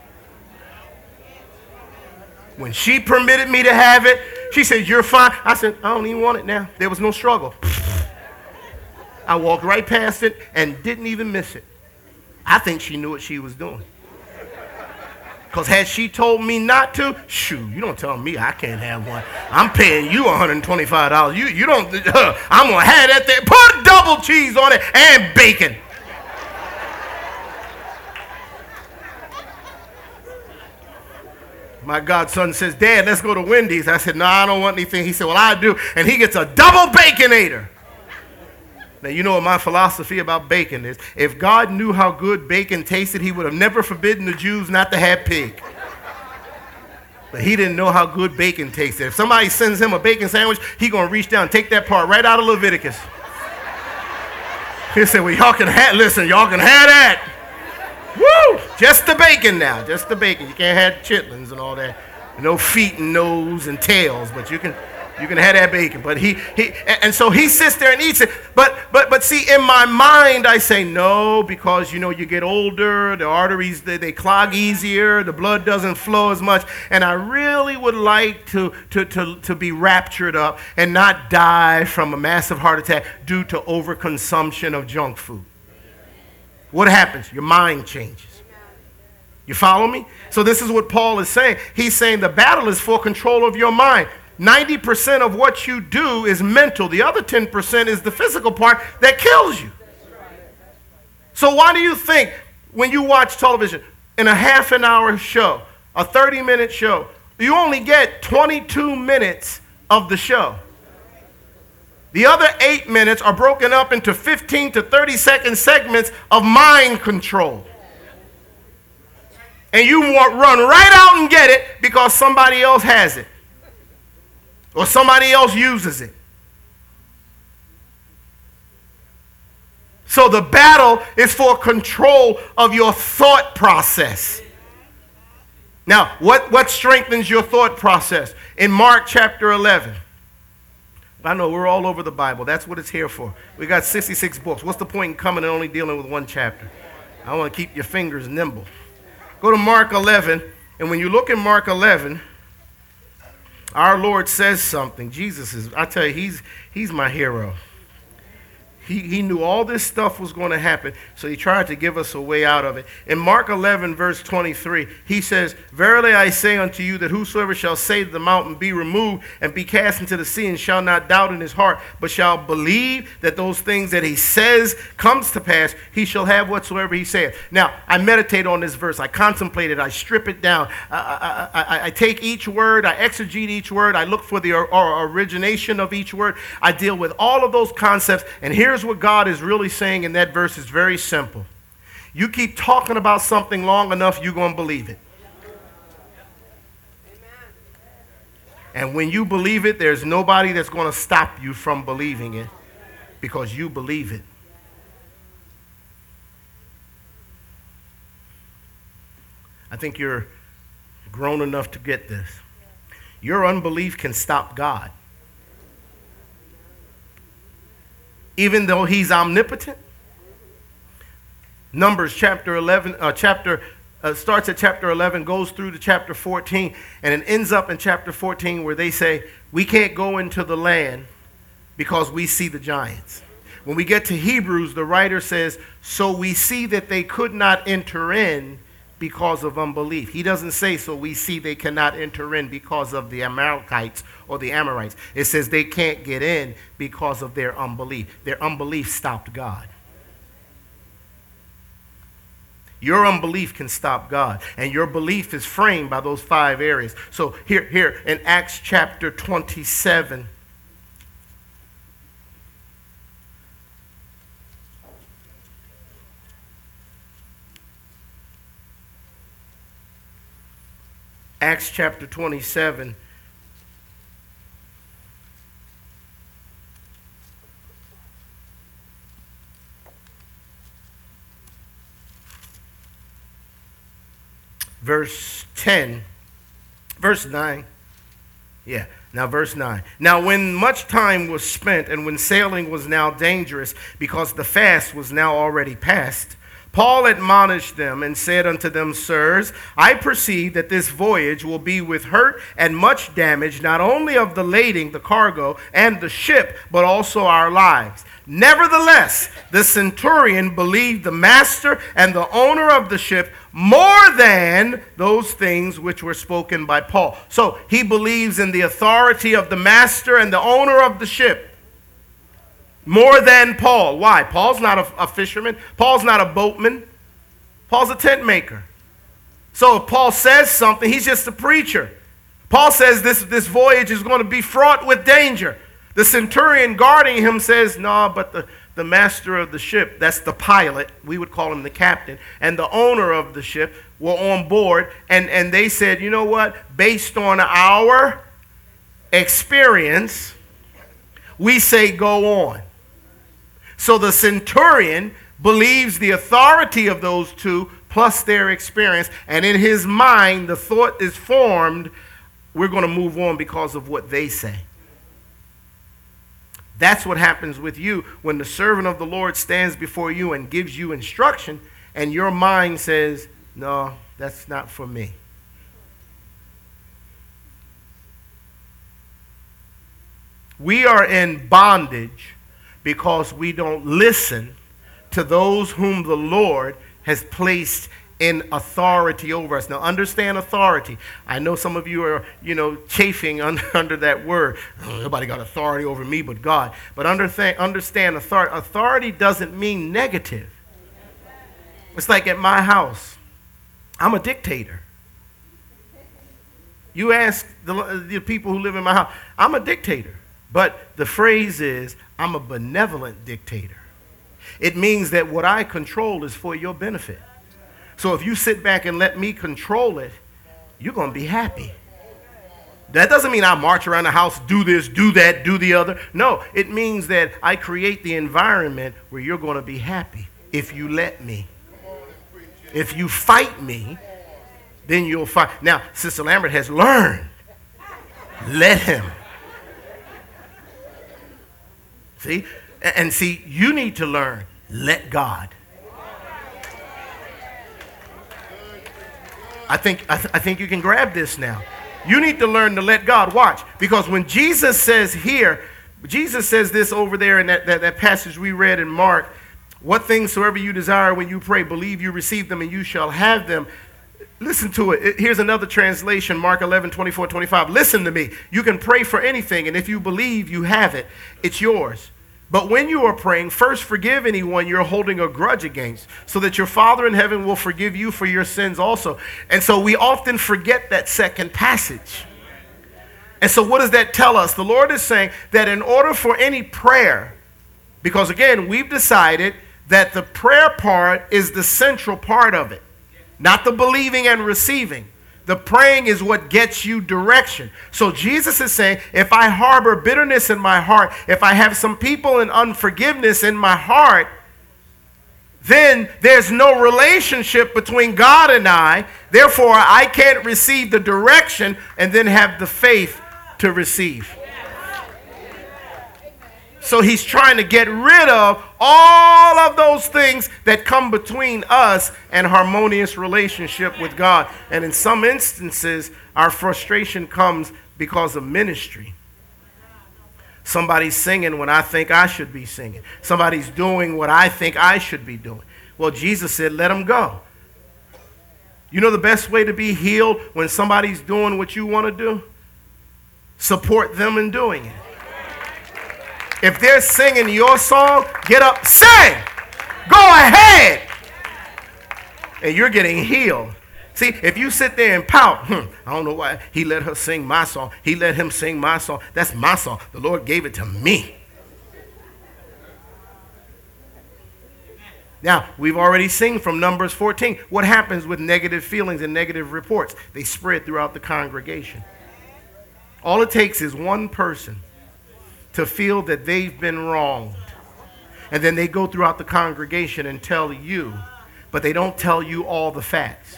When she permitted me to have it, she said, you're fine. I said, I don't even want it now. There was no struggle. I walked right past it and didn't even miss it. I think she knew what she was doing. Because had she told me not to, shoot, you don't tell me I can't have one. I'm paying you one hundred twenty-five dollars. You, you don't, uh, I'm going to have that there. Put double cheese on it and bacon. My godson says, Dad, let's go to Wendy's. I said, no, I don't want anything. He said, well, I do. And he gets a double Baconator. Now, you know what my philosophy about bacon is. If God knew how good bacon tasted, he would have never forbidden the Jews not to have pig. But he didn't know how good bacon tasted. If somebody sends him a bacon sandwich, he's going to reach down and take that part right out of Leviticus. He said, well, y'all can have, listen, y'all can have that. Woo! Just the bacon now, just the bacon. You can't have chitlins and all that. No feet and nose and tails, but you can you can have that bacon. But he he and so he sits there and eats it. But but but see, in my mind, I say no, because you know you get older, the arteries they, they clog easier, the blood doesn't flow as much, and I really would like to to to to be raptured up and not die from a massive heart attack due to overconsumption of junk food. What happens? Your mind changes. You follow me? So this is what Paul is saying. He's saying the battle is for control of your mind. ninety percent of what you do is mental. The other ten percent is the physical part that kills you. So why do you think when you watch television, in a half an hour show, a thirty minute show, you only get twenty-two minutes of the show? The other eight minutes are broken up into fifteen to thirty second segments of mind control. And you want run right out and get it because somebody else has it. Or somebody else uses it. So the battle is for control of your thought process. Now, what, what strengthens your thought process? In Mark chapter eleven. I know we're all over the Bible. That's what it's here for. We got sixty-six books. What's the point in coming and only dealing with one chapter? I want to keep your fingers nimble. Go to Mark eleven, and when you look at Mark eleven, our Lord says something. Jesus is, I tell you, he's, he's my hero. He, he knew all this stuff was going to happen, so he tried to give us a way out of it. In Mark eleven, verse twenty-three, he says, verily I say unto you that whosoever shall say to the mountain, be removed and be cast into the sea, and shall not doubt in his heart, but shall believe that those things that he says comes to pass, he shall have whatsoever he saith. Now, I meditate on this verse. I contemplate it. I strip it down. I, I, I, I take each word. I exegete each word. I look for the or, or origination of each word. I deal with all of those concepts, and here Here's what God is really saying in that verse. Is very simple. You keep talking about something long enough, you're going to believe it. And when you believe it, there's nobody that's going to stop you from believing it because you believe it. I think you're grown enough to get this. Your unbelief can stop God. Even though he's omnipotent. Numbers chapter eleven, uh, chapter uh, starts at chapter eleven, goes through to chapter fourteen, and it ends up in chapter fourteen where they say, we can't go into the land because we see the giants. When we get to Hebrews, the writer says, so we see that they could not enter in because of unbelief. He doesn't say, so we see they cannot enter in because of the Amalekites or the Amorites. It says they can't get in because of their unbelief. Their unbelief stopped God. Your unbelief can stop God, and your belief is framed by those five areas. So here, here in Acts chapter twenty-seven, Acts chapter twenty-seven, verse ten, verse nine. Yeah, now verse nine. Now when much time was spent, and when sailing was now dangerous, because the fast was now already past, Paul admonished them and said unto them, sirs, I perceive that this voyage will be with hurt and much damage, not only of the lading, the cargo, and the ship, but also our lives. Nevertheless, the centurion believed the master and the owner of the ship more than those things which were spoken by Paul. So he believes in the authority of the master and the owner of the ship more than Paul. Why? Paul's not a, a fisherman. Paul's not a boatman. Paul's a tent maker. So if Paul says something, he's just a preacher. Paul says this, this voyage is going to be fraught with danger. The centurion guarding him says, no, but the, the master of the ship, that's the pilot, we would call him the captain, and the owner of the ship were on board, and, and they said, you know what, based on our experience, we say go on. So the centurion believes the authority of those two plus their experience, and in his mind the thought is formed, we're going to move on because of what they say. That's what happens with you when the servant of the Lord stands before you and gives you instruction, and your mind says, no, that's not for me. We are in bondage because we don't listen to those whom the Lord has placed in authority over us. Now, understand authority. I know some of you are, you know, chafing under, under that word. Oh, nobody got authority over me but God. But understand, understand authority. Authority doesn't mean negative. It's like at my house, I'm a dictator. You ask the, the people who live in my house, I'm a dictator. But the phrase is, I'm a benevolent dictator. It means that what I control is for your benefit. So if you sit back and let me control it, you're going to be happy. That doesn't mean I march around the house, do this, do that, do the other. No, it means that I create the environment where you're going to be happy if you let me. If you fight me, then you'll fight. Now, Sister Lambert has learned. Let him. See? And see, you need to learn. Let God. I think, I, th- I think you can grab this now. You need to learn to let God. Watch. Because when Jesus says here, Jesus says this over there in that, that, that passage we read in Mark, what things soever you desire when you pray, believe you receive them and you shall have them. Listen to it. Here's another translation, Mark eleven, twenty-four, twenty-five. Listen to me. You can pray for anything, and if you believe you have it, it's yours. But when you are praying, first forgive anyone you're holding a grudge against, so that your Father in heaven will forgive you for your sins also. And so we often forget that second passage. And so what does that tell us? The Lord is saying that in order for any prayer, because again, we've decided that the prayer part is the central part of it, not the believing and receiving. The praying is what gets you direction. So Jesus is saying, if I harbor bitterness in my heart, if I have some people in unforgiveness in my heart, then there's no relationship between God and I. Therefore, I can't receive the direction and then have the faith to receive. So he's trying to get rid of all of those things that come between us and harmonious relationship with God. And in some instances, our frustration comes because of ministry. Somebody's singing when I think I should be singing. Somebody's doing what I think I should be doing. Well, Jesus said, let them go. You know the best way to be healed when somebody's doing what you want to do? Support them in doing it. If they're singing your song, get up, sing. Go ahead. And you're getting healed. See, if you sit there and pout, hmm, I don't know why he let her sing my song. He let him sing my song. That's my song. The Lord gave it to me. Now, we've already seen from Numbers fourteen what happens with negative feelings and negative reports. They spread throughout the congregation. All it takes is one person to feel that they've been wronged. And then they go throughout the congregation and tell you, but they don't tell you all the facts.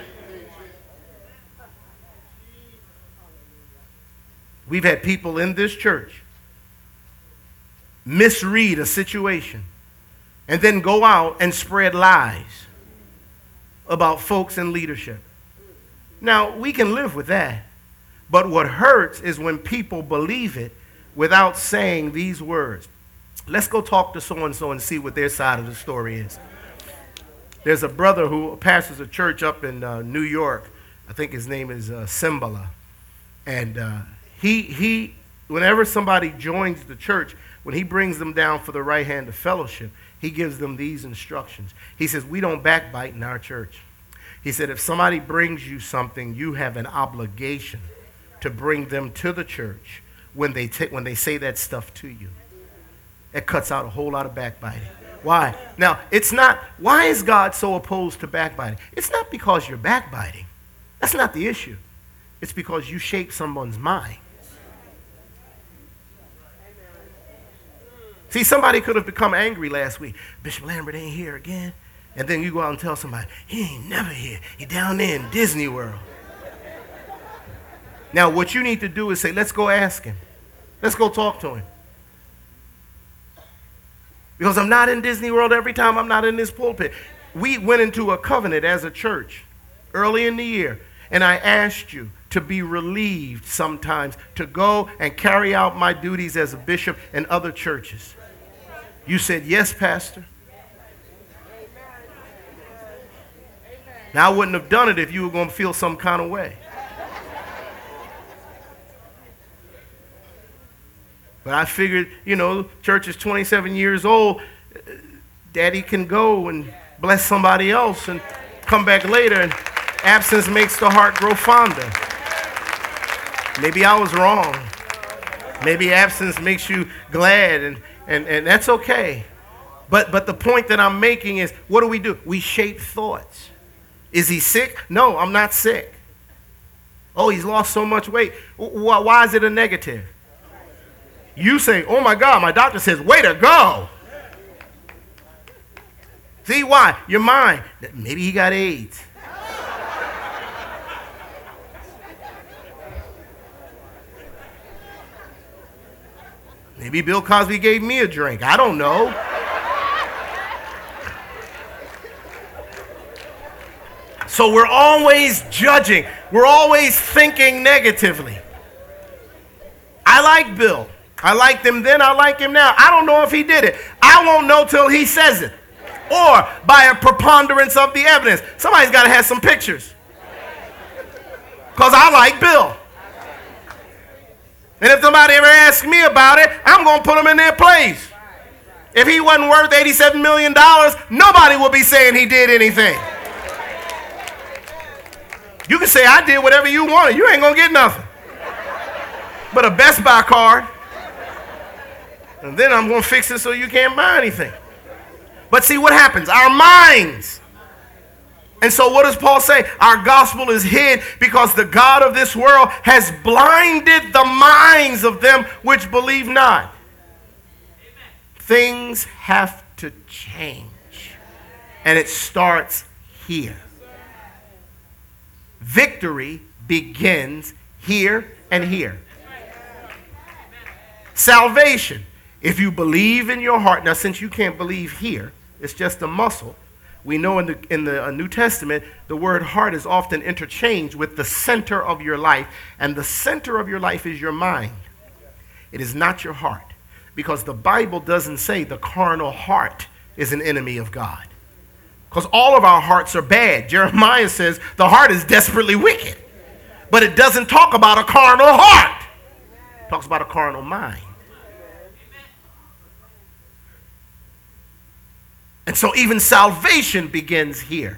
We've had people in this church misread a situation and then go out and spread lies about folks in leadership. Now, we can live with that. But what hurts is when people believe it without saying these words. Let's go talk to so-and-so and see what their side of the story is. There's a brother who pastors a church up in uh, New York. I think his name is uh, Simbala. And uh, he, he, whenever somebody joins the church, when he brings them down for the right hand of fellowship, he gives them these instructions. He says, we don't backbite in our church. He said, if somebody brings you something, you have an obligation to bring them to the church when they, t- when they say that stuff to you. It cuts out a whole lot of backbiting. Why? Now, it's not, why is God so opposed to backbiting? It's not because you're backbiting. That's not the issue. It's because you shape someone's mind. See, somebody could have become angry last week. Bishop Lambert ain't here again. And then you go out and tell somebody, he ain't never here. He down there in Disney World. Now, what you need to do is say, let's go ask him. Let's go talk to him. Because I'm not in Disney World every time I'm not in this pulpit. We went into a covenant as a church early in the year, and I asked you to be relieved sometimes to go and carry out my duties as a bishop in other churches. You said, yes, Pastor. Now, I wouldn't have done it if you were going to feel some kind of way. But I figured, you know, church is twenty-seven years old. Daddy can go and bless somebody else and come back later, and absence makes the heart grow fonder. Maybe I was wrong. Maybe absence makes you glad, and, and, and that's okay. But, but the point that I'm making is, what do we do? We shape thoughts. Is he sick? No, I'm not sick. Oh, he's lost so much weight. Why, why is it a negative? You say, oh my God, my doctor says, way to go. See why? Your mind. Maybe he got AIDS. Maybe Bill Cosby gave me a drink. I don't know. So we're always judging. We're always thinking negatively. I like Bill. I liked him then, I like him now. I don't know if he did it. I won't know till he says it. Or by a preponderance of the evidence. Somebody's got to have some pictures. Because I like Bill. And if somebody ever asks me about it, I'm going to put them in their place. If he wasn't worth eighty-seven million dollars, nobody will be saying he did anything. You can say, I did whatever you wanted. You ain't going to get nothing. But a Best Buy card. And then I'm going to fix it so you can't buy anything. But see what happens? Our minds. And so what does Paul say? Our gospel is hid because the God of this world has blinded the minds of them which believe not. Amen. Things have to change. And it starts here. Victory begins here and here. Salvation. If you believe in your heart, now since you can't believe here, it's just a muscle. We know in the in the New Testament, the word heart is often interchanged with the center of your life, and the center of your life is your mind. It is not your heart, because the Bible doesn't say the carnal heart is an enemy of God. Because all of our hearts are bad. Jeremiah says the heart is desperately wicked, but it doesn't talk about a carnal heart. It talks about a carnal mind. And so even salvation begins here.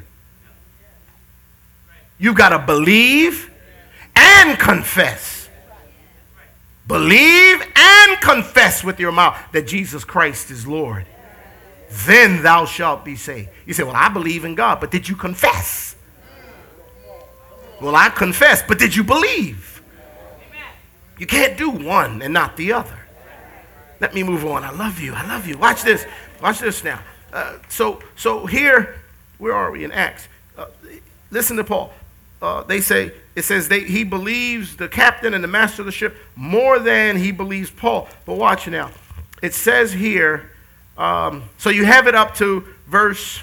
You've got to believe and confess. Believe and confess with your mouth that Jesus Christ is Lord. Then thou shalt be saved. You say, well, I believe in God, but did you confess? Well, I confess, but did you believe? You can't do one and not the other. Let me move on. I love you. I love you. Watch this. Watch this now. Uh, so, so here, where are we in Acts? Uh, listen to Paul. Uh, they say, it says they, he believes the captain and the master of the ship more than he believes Paul. But watch now. It says here, um, so you have it up to verse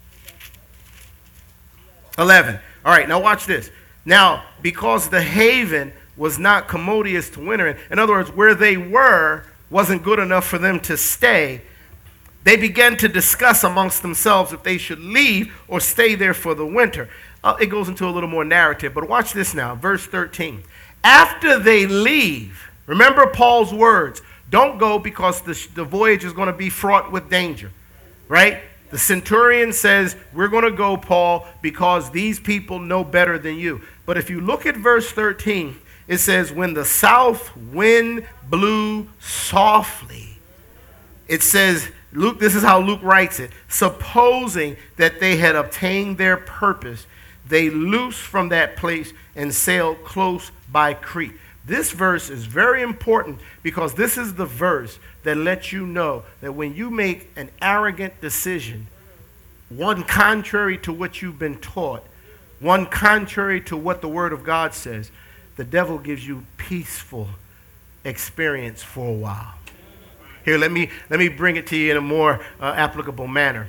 eleven. All right, now watch this. Now, because the haven was not commodious to winter in, in other words, where they were wasn't good enough for them to stay, they began to discuss amongst themselves if they should leave or stay there for the winter. Uh, it goes into a little more narrative, but watch this now, verse thirteen. After they leave, remember Paul's words, don't go because the, the voyage is going to be fraught with danger, right? The centurion says, we're going to go, Paul, because these people know better than you. But if you look at verse thirteen, it says, when the south wind blew softly, It says, Luke, this is how Luke writes it. Supposing that they had obtained their purpose, they loosed from that place and sailed close by Crete. This verse is very important because this is the verse that lets you know that when you make an arrogant decision, one contrary to what you've been taught, one contrary to what the Word of God says, the devil gives you peaceful experience for a while. Here, let me, let me bring it to you in a more uh, applicable manner.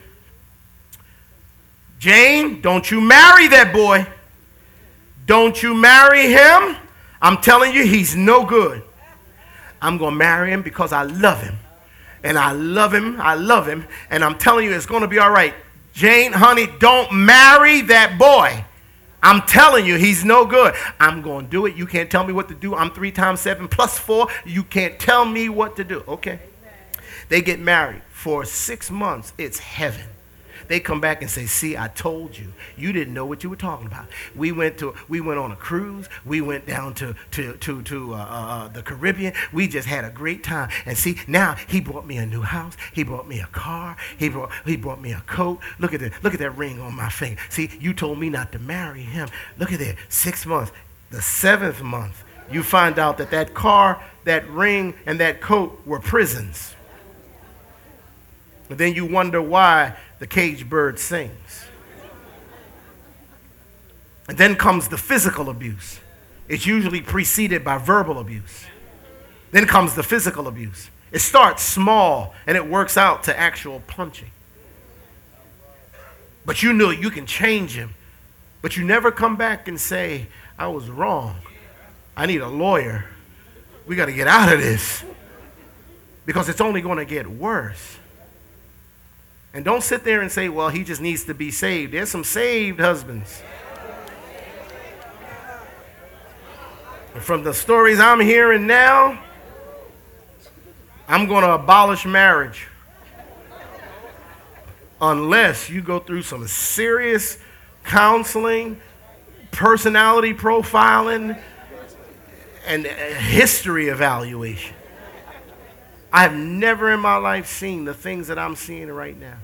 Jane, don't you marry that boy. Don't you marry him. I'm telling you, he's no good. I'm going to marry him because I love him. And I love him. I love him. And I'm telling you, it's going to be all right. Jane, honey, don't marry that boy. I'm telling you, he's no good. I'm going to do it. You can't tell me what to do. I'm three times seven plus four. You can't tell me what to do. Okay. They get married. For six months, it's heaven. They come back and say, see, I told you. You didn't know what you were talking about. We went to we went on a cruise. We went down to to to, to uh, uh, the Caribbean. We just had a great time. And see, now he bought me a new house. He bought me a car. He brought he brought me a coat. Look at that. Look at that ring on my finger. See, you told me not to marry him. Look at that. Six months. The seventh month, you find out that that car, that ring, and that coat were prisons. And then you wonder why the caged bird sings. And then comes the physical abuse. It's usually preceded by verbal abuse. Then comes the physical abuse. It starts small and it works out to actual punching. But you know you can change him. But you never come back and say, I was wrong. I need a lawyer. We got to get out of this. Because it's only going to get worse. And don't sit there and say, well, he just needs to be saved. There's some saved husbands. And from the stories I'm hearing now, I'm going to abolish marriage. Unless you go through some serious counseling, personality profiling, and history evaluation. I have never in my life seen the things that I'm seeing right now.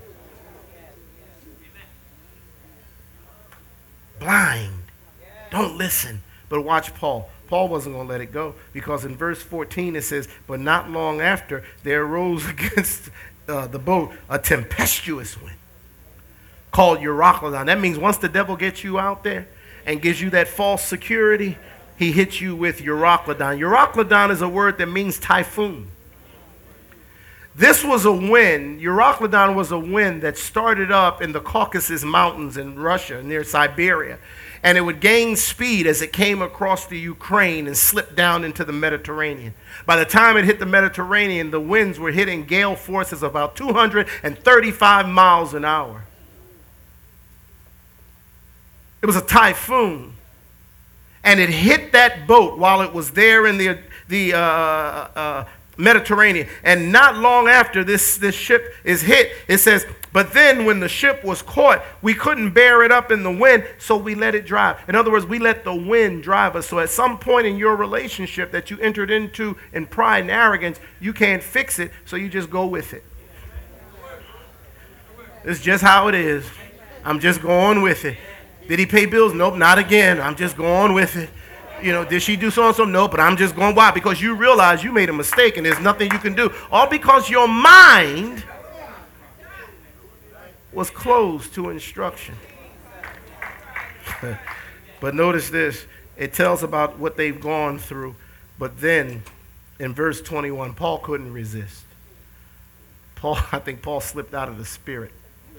Blind. Don't listen. But watch Paul. Paul wasn't going to let it go because in verse fourteen it says, but not long after there arose against uh, the boat a tempestuous wind called Euroclydon. That means once the devil gets you out there and gives you that false security, he hits you with Euroclydon. Euroclydon is a word that means typhoon. This was a wind, Euroclydon was a wind that started up in the Caucasus Mountains in Russia, near Siberia. And it would gain speed as it came across the Ukraine and slipped down into the Mediterranean. By the time it hit the Mediterranean, the winds were hitting gale forces of about two hundred thirty-five miles an hour. It was a typhoon. And it hit that boat while it was there in the, the uh, uh, Mediterranean. And not long after this, this ship is hit, it says, but then when the ship was caught, we couldn't bear it up in the wind, so we let it drive. In other words, we let the wind drive us. So at some point in your relationship that you entered into in pride and arrogance, you can't fix it, so you just go with it. It's just how it is. I'm just going with it. Did he pay bills? Nope, not again. I'm just going with it. You know, did she do so and so? No, but I'm just going. Why? Because you realize you made a mistake and there's nothing you can do. All because your mind was closed to instruction. But notice this. It tells about what they've gone through. But then in verse twenty-one, Paul couldn't resist. Paul, I think Paul slipped out of the spirit.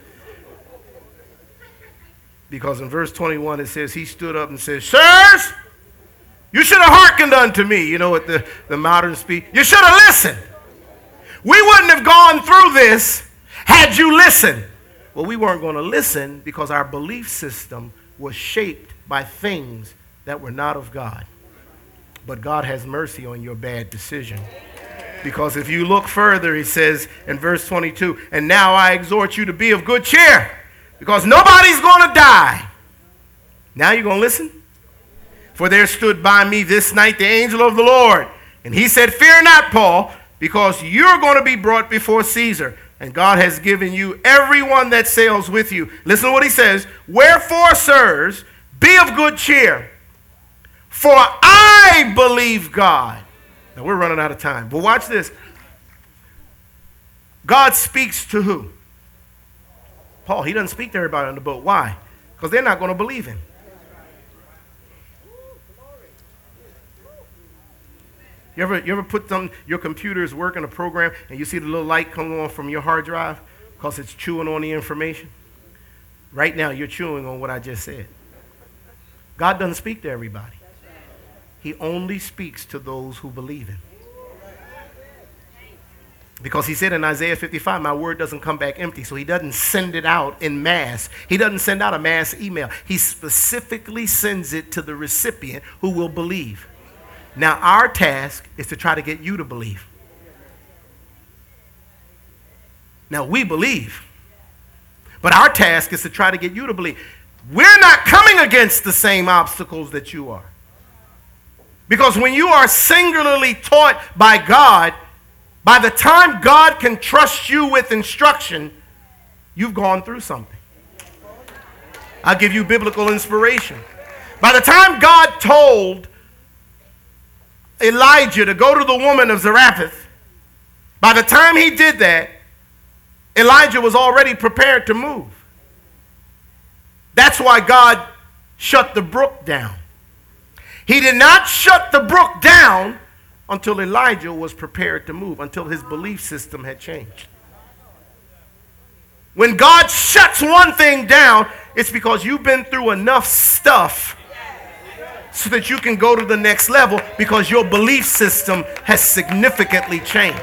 Because in verse twenty-one it says, he stood up and said, sirs, you should have hearkened unto me. You know what the, the modern speak? You should have listened. We wouldn't have gone through this had you listened. Well, we weren't going to listen because our belief system was shaped by things that were not of God. But God has mercy on your bad decision. Because if you look further, he says in verse twenty-two, and now I exhort you to be of good cheer, because nobody's going to die. Now you're going to listen? For there stood by me this night the angel of the Lord. And he said, fear not, Paul. because you're going to be brought before Caesar, and God has given you everyone that sails with you. Listen to what he says. Wherefore, sirs, be of good cheer, for I believe God. Now, we're running out of time, but watch this. God speaks to who? Paul. He doesn't speak to everybody on the boat. Why? Because they're not going to believe him. You ever, you ever put some, your computer is working a program and you see the little light coming on from your hard drive because it's chewing on the information? Right now, you're chewing on what I just said. God doesn't speak to everybody. He only speaks to those who believe him. Because he said in Isaiah fifty-five, my word doesn't come back empty. So he doesn't send it out in mass. He doesn't send out a mass email. He specifically sends it to the recipient who will believe. Now, our task is to try to get you to believe. Now, we believe. But our task is to try to get you to believe. We're not coming against the same obstacles that you are. Because when you are singularly taught by God, by the time God can trust you with instruction, you've gone through something. I'll give you biblical inspiration. By the time God told Elijah to go to the woman of Zarephath, by the time he did that, Elijah was already prepared to move. That's why God shut the brook down. He did not shut the brook down until Elijah was prepared to move, until his belief system had changed. When God shuts one thing down, it's because you've been through enough stuff so that you can go to the next level, because your belief system has significantly changed.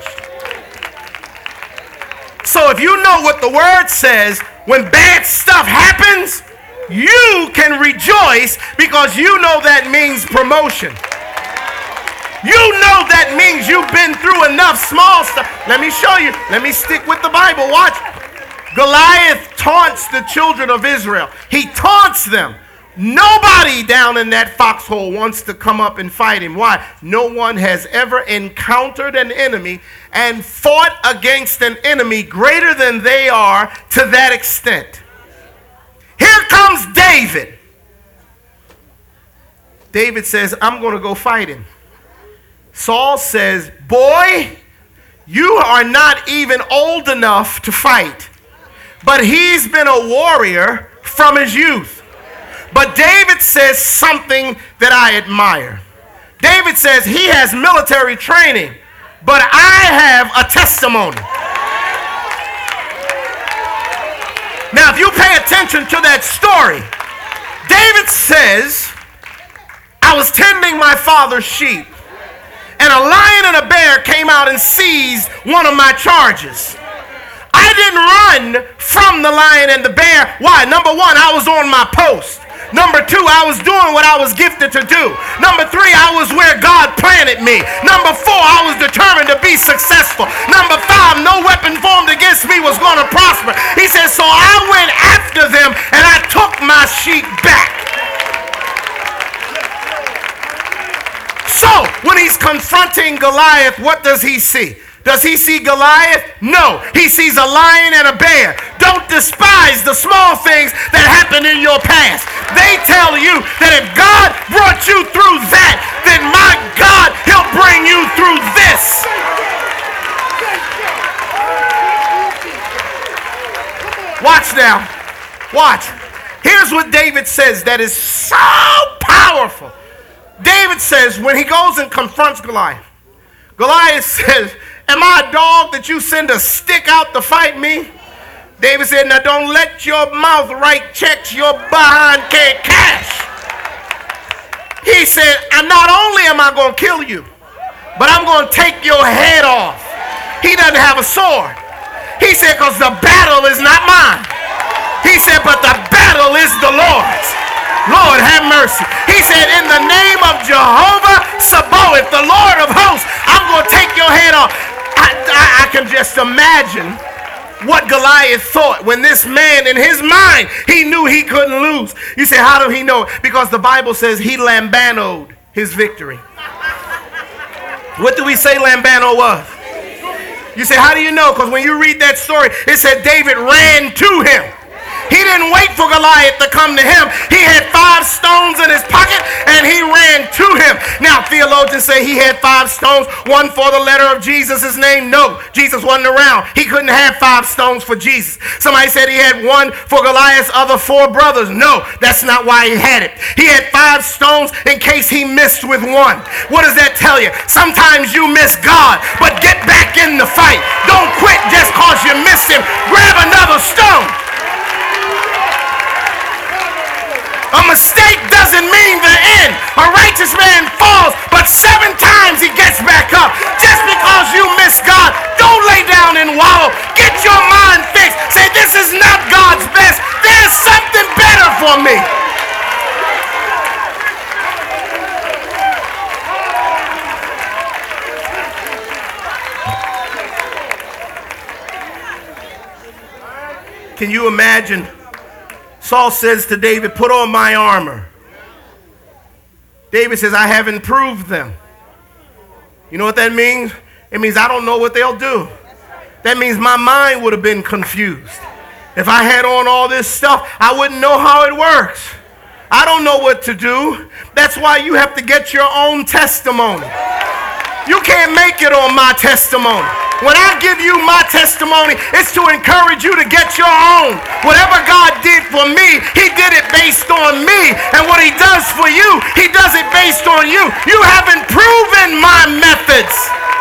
So if you know what the word says, when bad stuff happens, you can rejoice because you know that means promotion. You know that means you've been through enough small stuff. Let me show you. Let me stick with the Bible. Watch. Goliath taunts the children of Israel. He taunts them. Nobody down in that foxhole wants to come up and fight him. Why? No one has ever encountered an enemy and fought against an enemy greater than they are to that extent. Here comes David. David says, I'm going to go fight him. Saul says, boy, you are not even old enough to fight. But he's been a warrior from his youth. But David says something that I admire. David says he has military training, but I have a testimony. Now, if you pay attention to that story, David says, I was tending my father's sheep, and a lion and a bear came out and seized one of my charges. I didn't run from the lion and the bear. Why? Number one, I was on my post. Number two, I was doing what I was gifted to do. Number three, I was where God planted me. Number four, I was determined to be successful. Number five, no weapon formed against me was going to prosper. He says, so I went after them and I took my sheep back. So when he's confronting Goliath, what does he see? Does he see Goliath? No. He sees a lion and a bear. Don't despise the small things that happen in your past. They tell you that if God brought you through that, then my God, he'll bring you through this. Watch now. Watch. Here's what David says that is so powerful. David says when he goes and confronts Goliath, Goliath says, am I a dog that you send a stick out to fight me? David said, now don't let your mouth write checks your behind can't cash. He said, and not only am I going to kill you, but I'm going to take your head off. He doesn't have a sword. He said, because the battle is not mine. He said, but the battle is the Lord's. Lord, have mercy. He said, in the name of Jehovah Sabaoth, the Lord of hosts, I'm going to take your head off. I, I, I can just imagine what Goliath thought when this man, in his mind, he knew he couldn't lose. You say, how do he know? Because the Bible says he lambanoed his victory. What do we say lambano was? You say, how do you know? Because when you read that story, it said David ran to him. He didn't wait for Goliath to come to him. He had five stones in his pocket, and he ran to him. Now, theologians say he had five stones, one for the letter of Jesus' name. No, Jesus wasn't around. He couldn't have five stones for Jesus. Somebody said he had one for Goliath's other four brothers. No, that's not why he had it. He had five stones in case he missed with one. What does that tell you? Sometimes you miss God, but get back in the fight. Don't quit just because you missed him. Grab another stone. A mistake doesn't mean the end. A righteous man falls, but seven times he gets back up. Just because you miss God, don't lay down and wallow. Get your mind fixed. Say, this is not God's best. There's something better for me. Can you imagine? Saul says to David, put on my armor. David says, I haven't proved them. You know what that means? It means I don't know what they'll do. That means my mind would have been confused. If I had on all this stuff, I wouldn't know how it works. I don't know what to do. That's why you have to get your own testimony. You can't make it on my testimony. When I give you my testimony, it's to encourage you to get your own. Whatever God did for me, he did it based on me. And what he does for you, he does it based on you. You haven't proven my methods.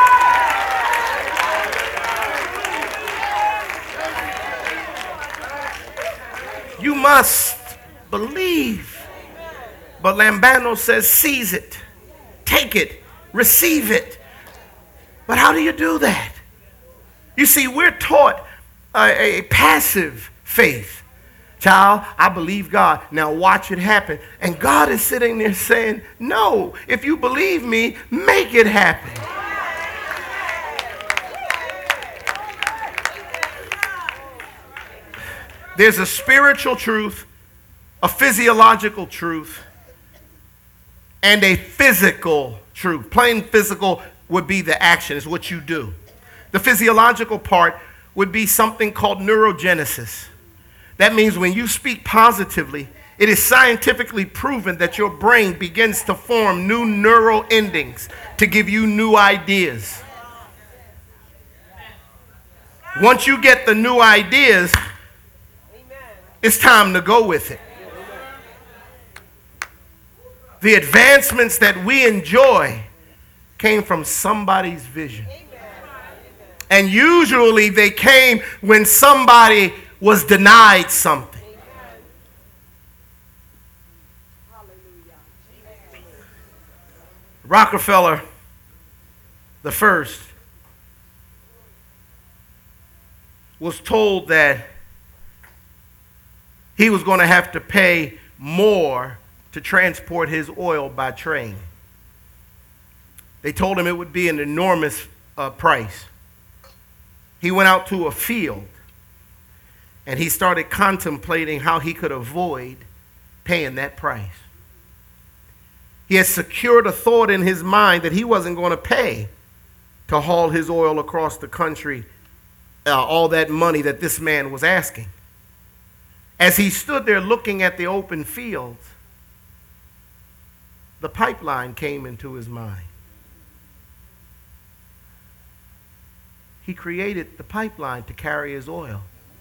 You must believe. But Lambano says, seize it, take it, receive it. But how do you do that? You see, we're taught a, a passive faith. Child, I believe God. Now watch it happen. And God is sitting there saying, no, if you believe me, make it happen. There's a spiritual truth, a physiological truth, and a physical truth. Plain physical would be the action, is what you do. The physiological part would be something called neurogenesis. That means when you speak positively, it is scientifically proven that your brain begins to form new neural endings to give you new ideas. Once you get the new ideas, it's time to go with it. The advancements that we enjoy came from somebody's vision. And usually they came when somebody was denied something. Rockefeller the first was told that he was going to have to pay more to transport his oil by train. They told him it would be an enormous uh, price. He went out to a field and he started contemplating how he could avoid paying that price. He had secured a thought in his mind that he wasn't going to pay to haul his oil across the country, uh, all that money that this man was asking. As he stood there looking at the open fields, the pipeline came into his mind. He created the pipeline to carry his oil.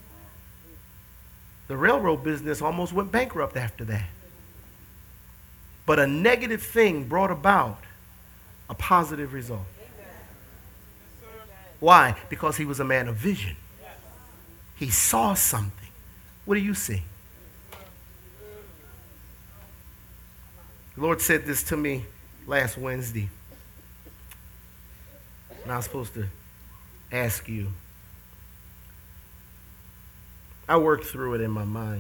The railroad business almost went bankrupt after that. But a negative thing brought about a positive result. Why? Because he was a man of vision. He saw something. What do you see? The Lord said this to me last Wednesday. And I was supposed to ask you. I worked through it in my mind.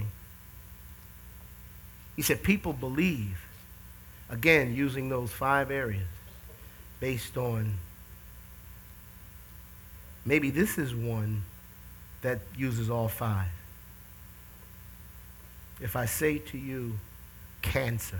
He said, people believe, again, using those five areas, based on, maybe this is one that uses all five. If I say to you, cancer,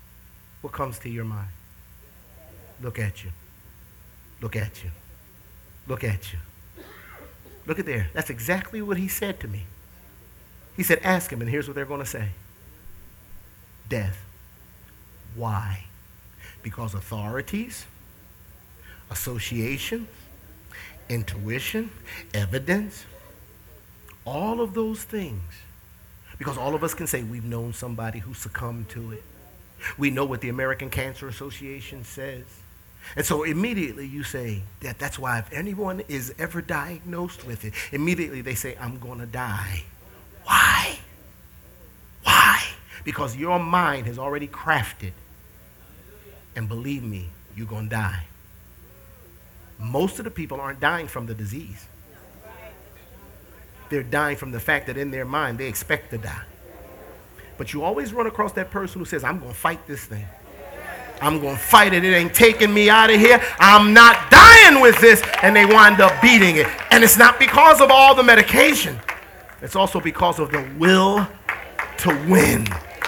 what comes to your mind? Look at you. Look at you. Look at you. Look at there. That's exactly what he said to me. He said, ask him, and here's what they're going to say. Death. Why? Because authorities, associations, intuition, evidence, all of those things. Because all of us can say we've known somebody who succumbed to it. We know what the American Cancer Association says. And so immediately you say that that's why if anyone is ever diagnosed with it, immediately they say, I'm going to die. Why? Why? Because your mind has already crafted. And believe me, you're going to die. Most of the people aren't dying from the disease. They're dying from the fact that in their mind they expect to die. But you always run across that person who says, I'm going to fight this thing. I'm going to fight it. It ain't taking me out of here. I'm not dying with this. And they wind up beating it. And it's not because of all the medication. It's also because of the will to win.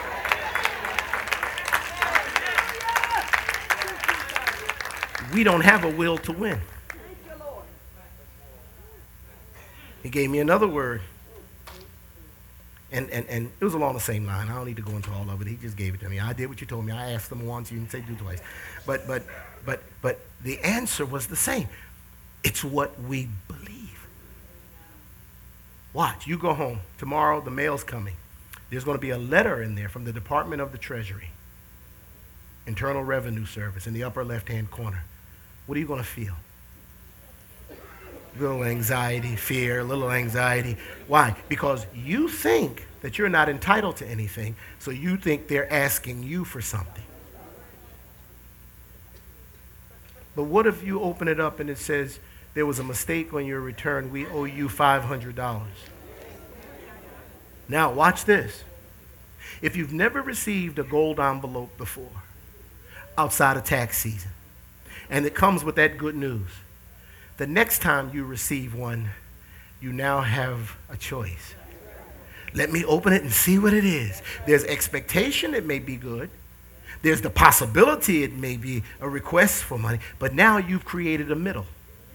We don't have a will to win. He gave me another word. And, and, and it was along the same line. I don't need to go into all of it. He just gave it to me. I did what you told me. I asked him once. You didn't say do twice. But, but, but, but the answer was the same. It's what we believe. Watch. You go home. Tomorrow, the mail's coming. There's going to be a letter in there from the Department of the Treasury, Internal Revenue Service, in the upper left-hand corner. What are you going to feel? A little anxiety, fear, a little anxiety. Why? Because you think that you're not entitled to anything, so you think they're asking you for something. But what if you open it up and it says, there was a mistake on your return, we owe you five hundred dollars. Now, watch this. If you've never received a gold envelope before, outside of tax season, and it comes with that good news, the next time you receive one, you now have a choice. Let me open it and see what it is. There's expectation it may be good. There's the possibility it may be a request for money. But now you've created a middle.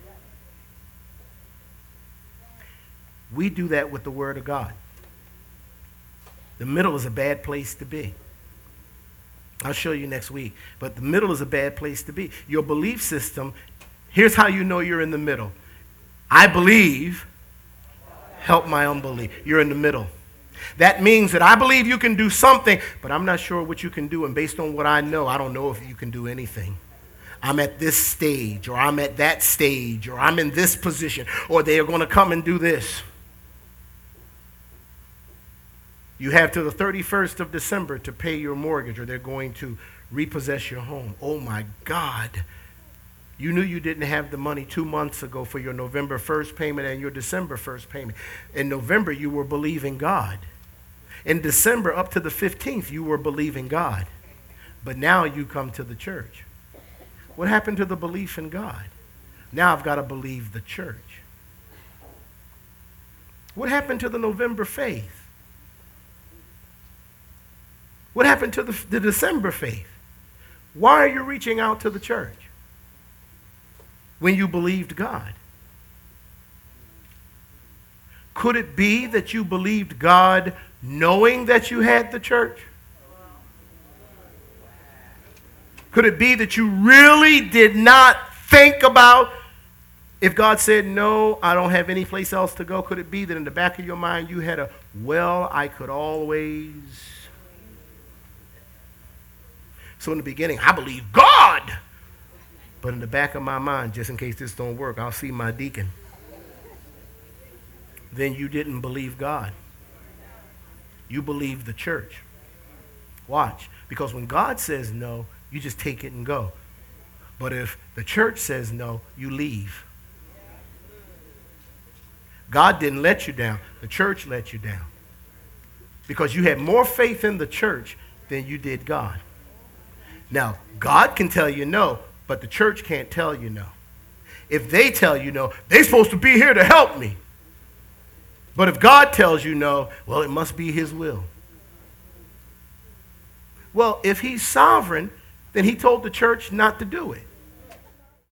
We do that with the Word of God. The middle is a bad place to be. I'll show you next week. But the middle is a bad place to be. Your belief system, here's how you know you're in the middle. I believe, help my unbelief. You're in the middle. That means that I believe you can do something, but I'm not sure what you can do. And based on what I know, I don't know if you can do anything. I'm at this stage, or I'm at that stage, or I'm in this position, or they are going to come and do this. You have till the thirty-first of December to pay your mortgage, or they're going to repossess your home. Oh, my God. You knew you didn't have the money two months ago for your November first payment and your December first payment. In November, you were believing God. In December, up to the fifteenth, you were believing God. But now you come to the church. What happened to the belief in God? Now I've got to believe the church. What happened to the November faith? What happened to the, the December faith? Why are you reaching out to the church when you believed God? Could it be that you believed God knowing that you had the church? Could it be that you really did not think about if God said, no, I don't have any place else to go? Could it be that in the back of your mind you had a, well, I could always... So in the beginning, I believe God. But in the back of my mind, just in case this don't work, I'll see my deacon. Then you didn't believe God. You believed the church. Watch. Because when God says no, you just take it and go. But if the church says no, you leave. God didn't let you down. The church let you down. Because you had more faith in the church than you did God. Now, God can tell you no, but the church can't tell you no. If they tell you no, they're supposed to be here to help me. But if God tells you no, well, it must be his will. Well, if he's sovereign, then he told the church not to do it.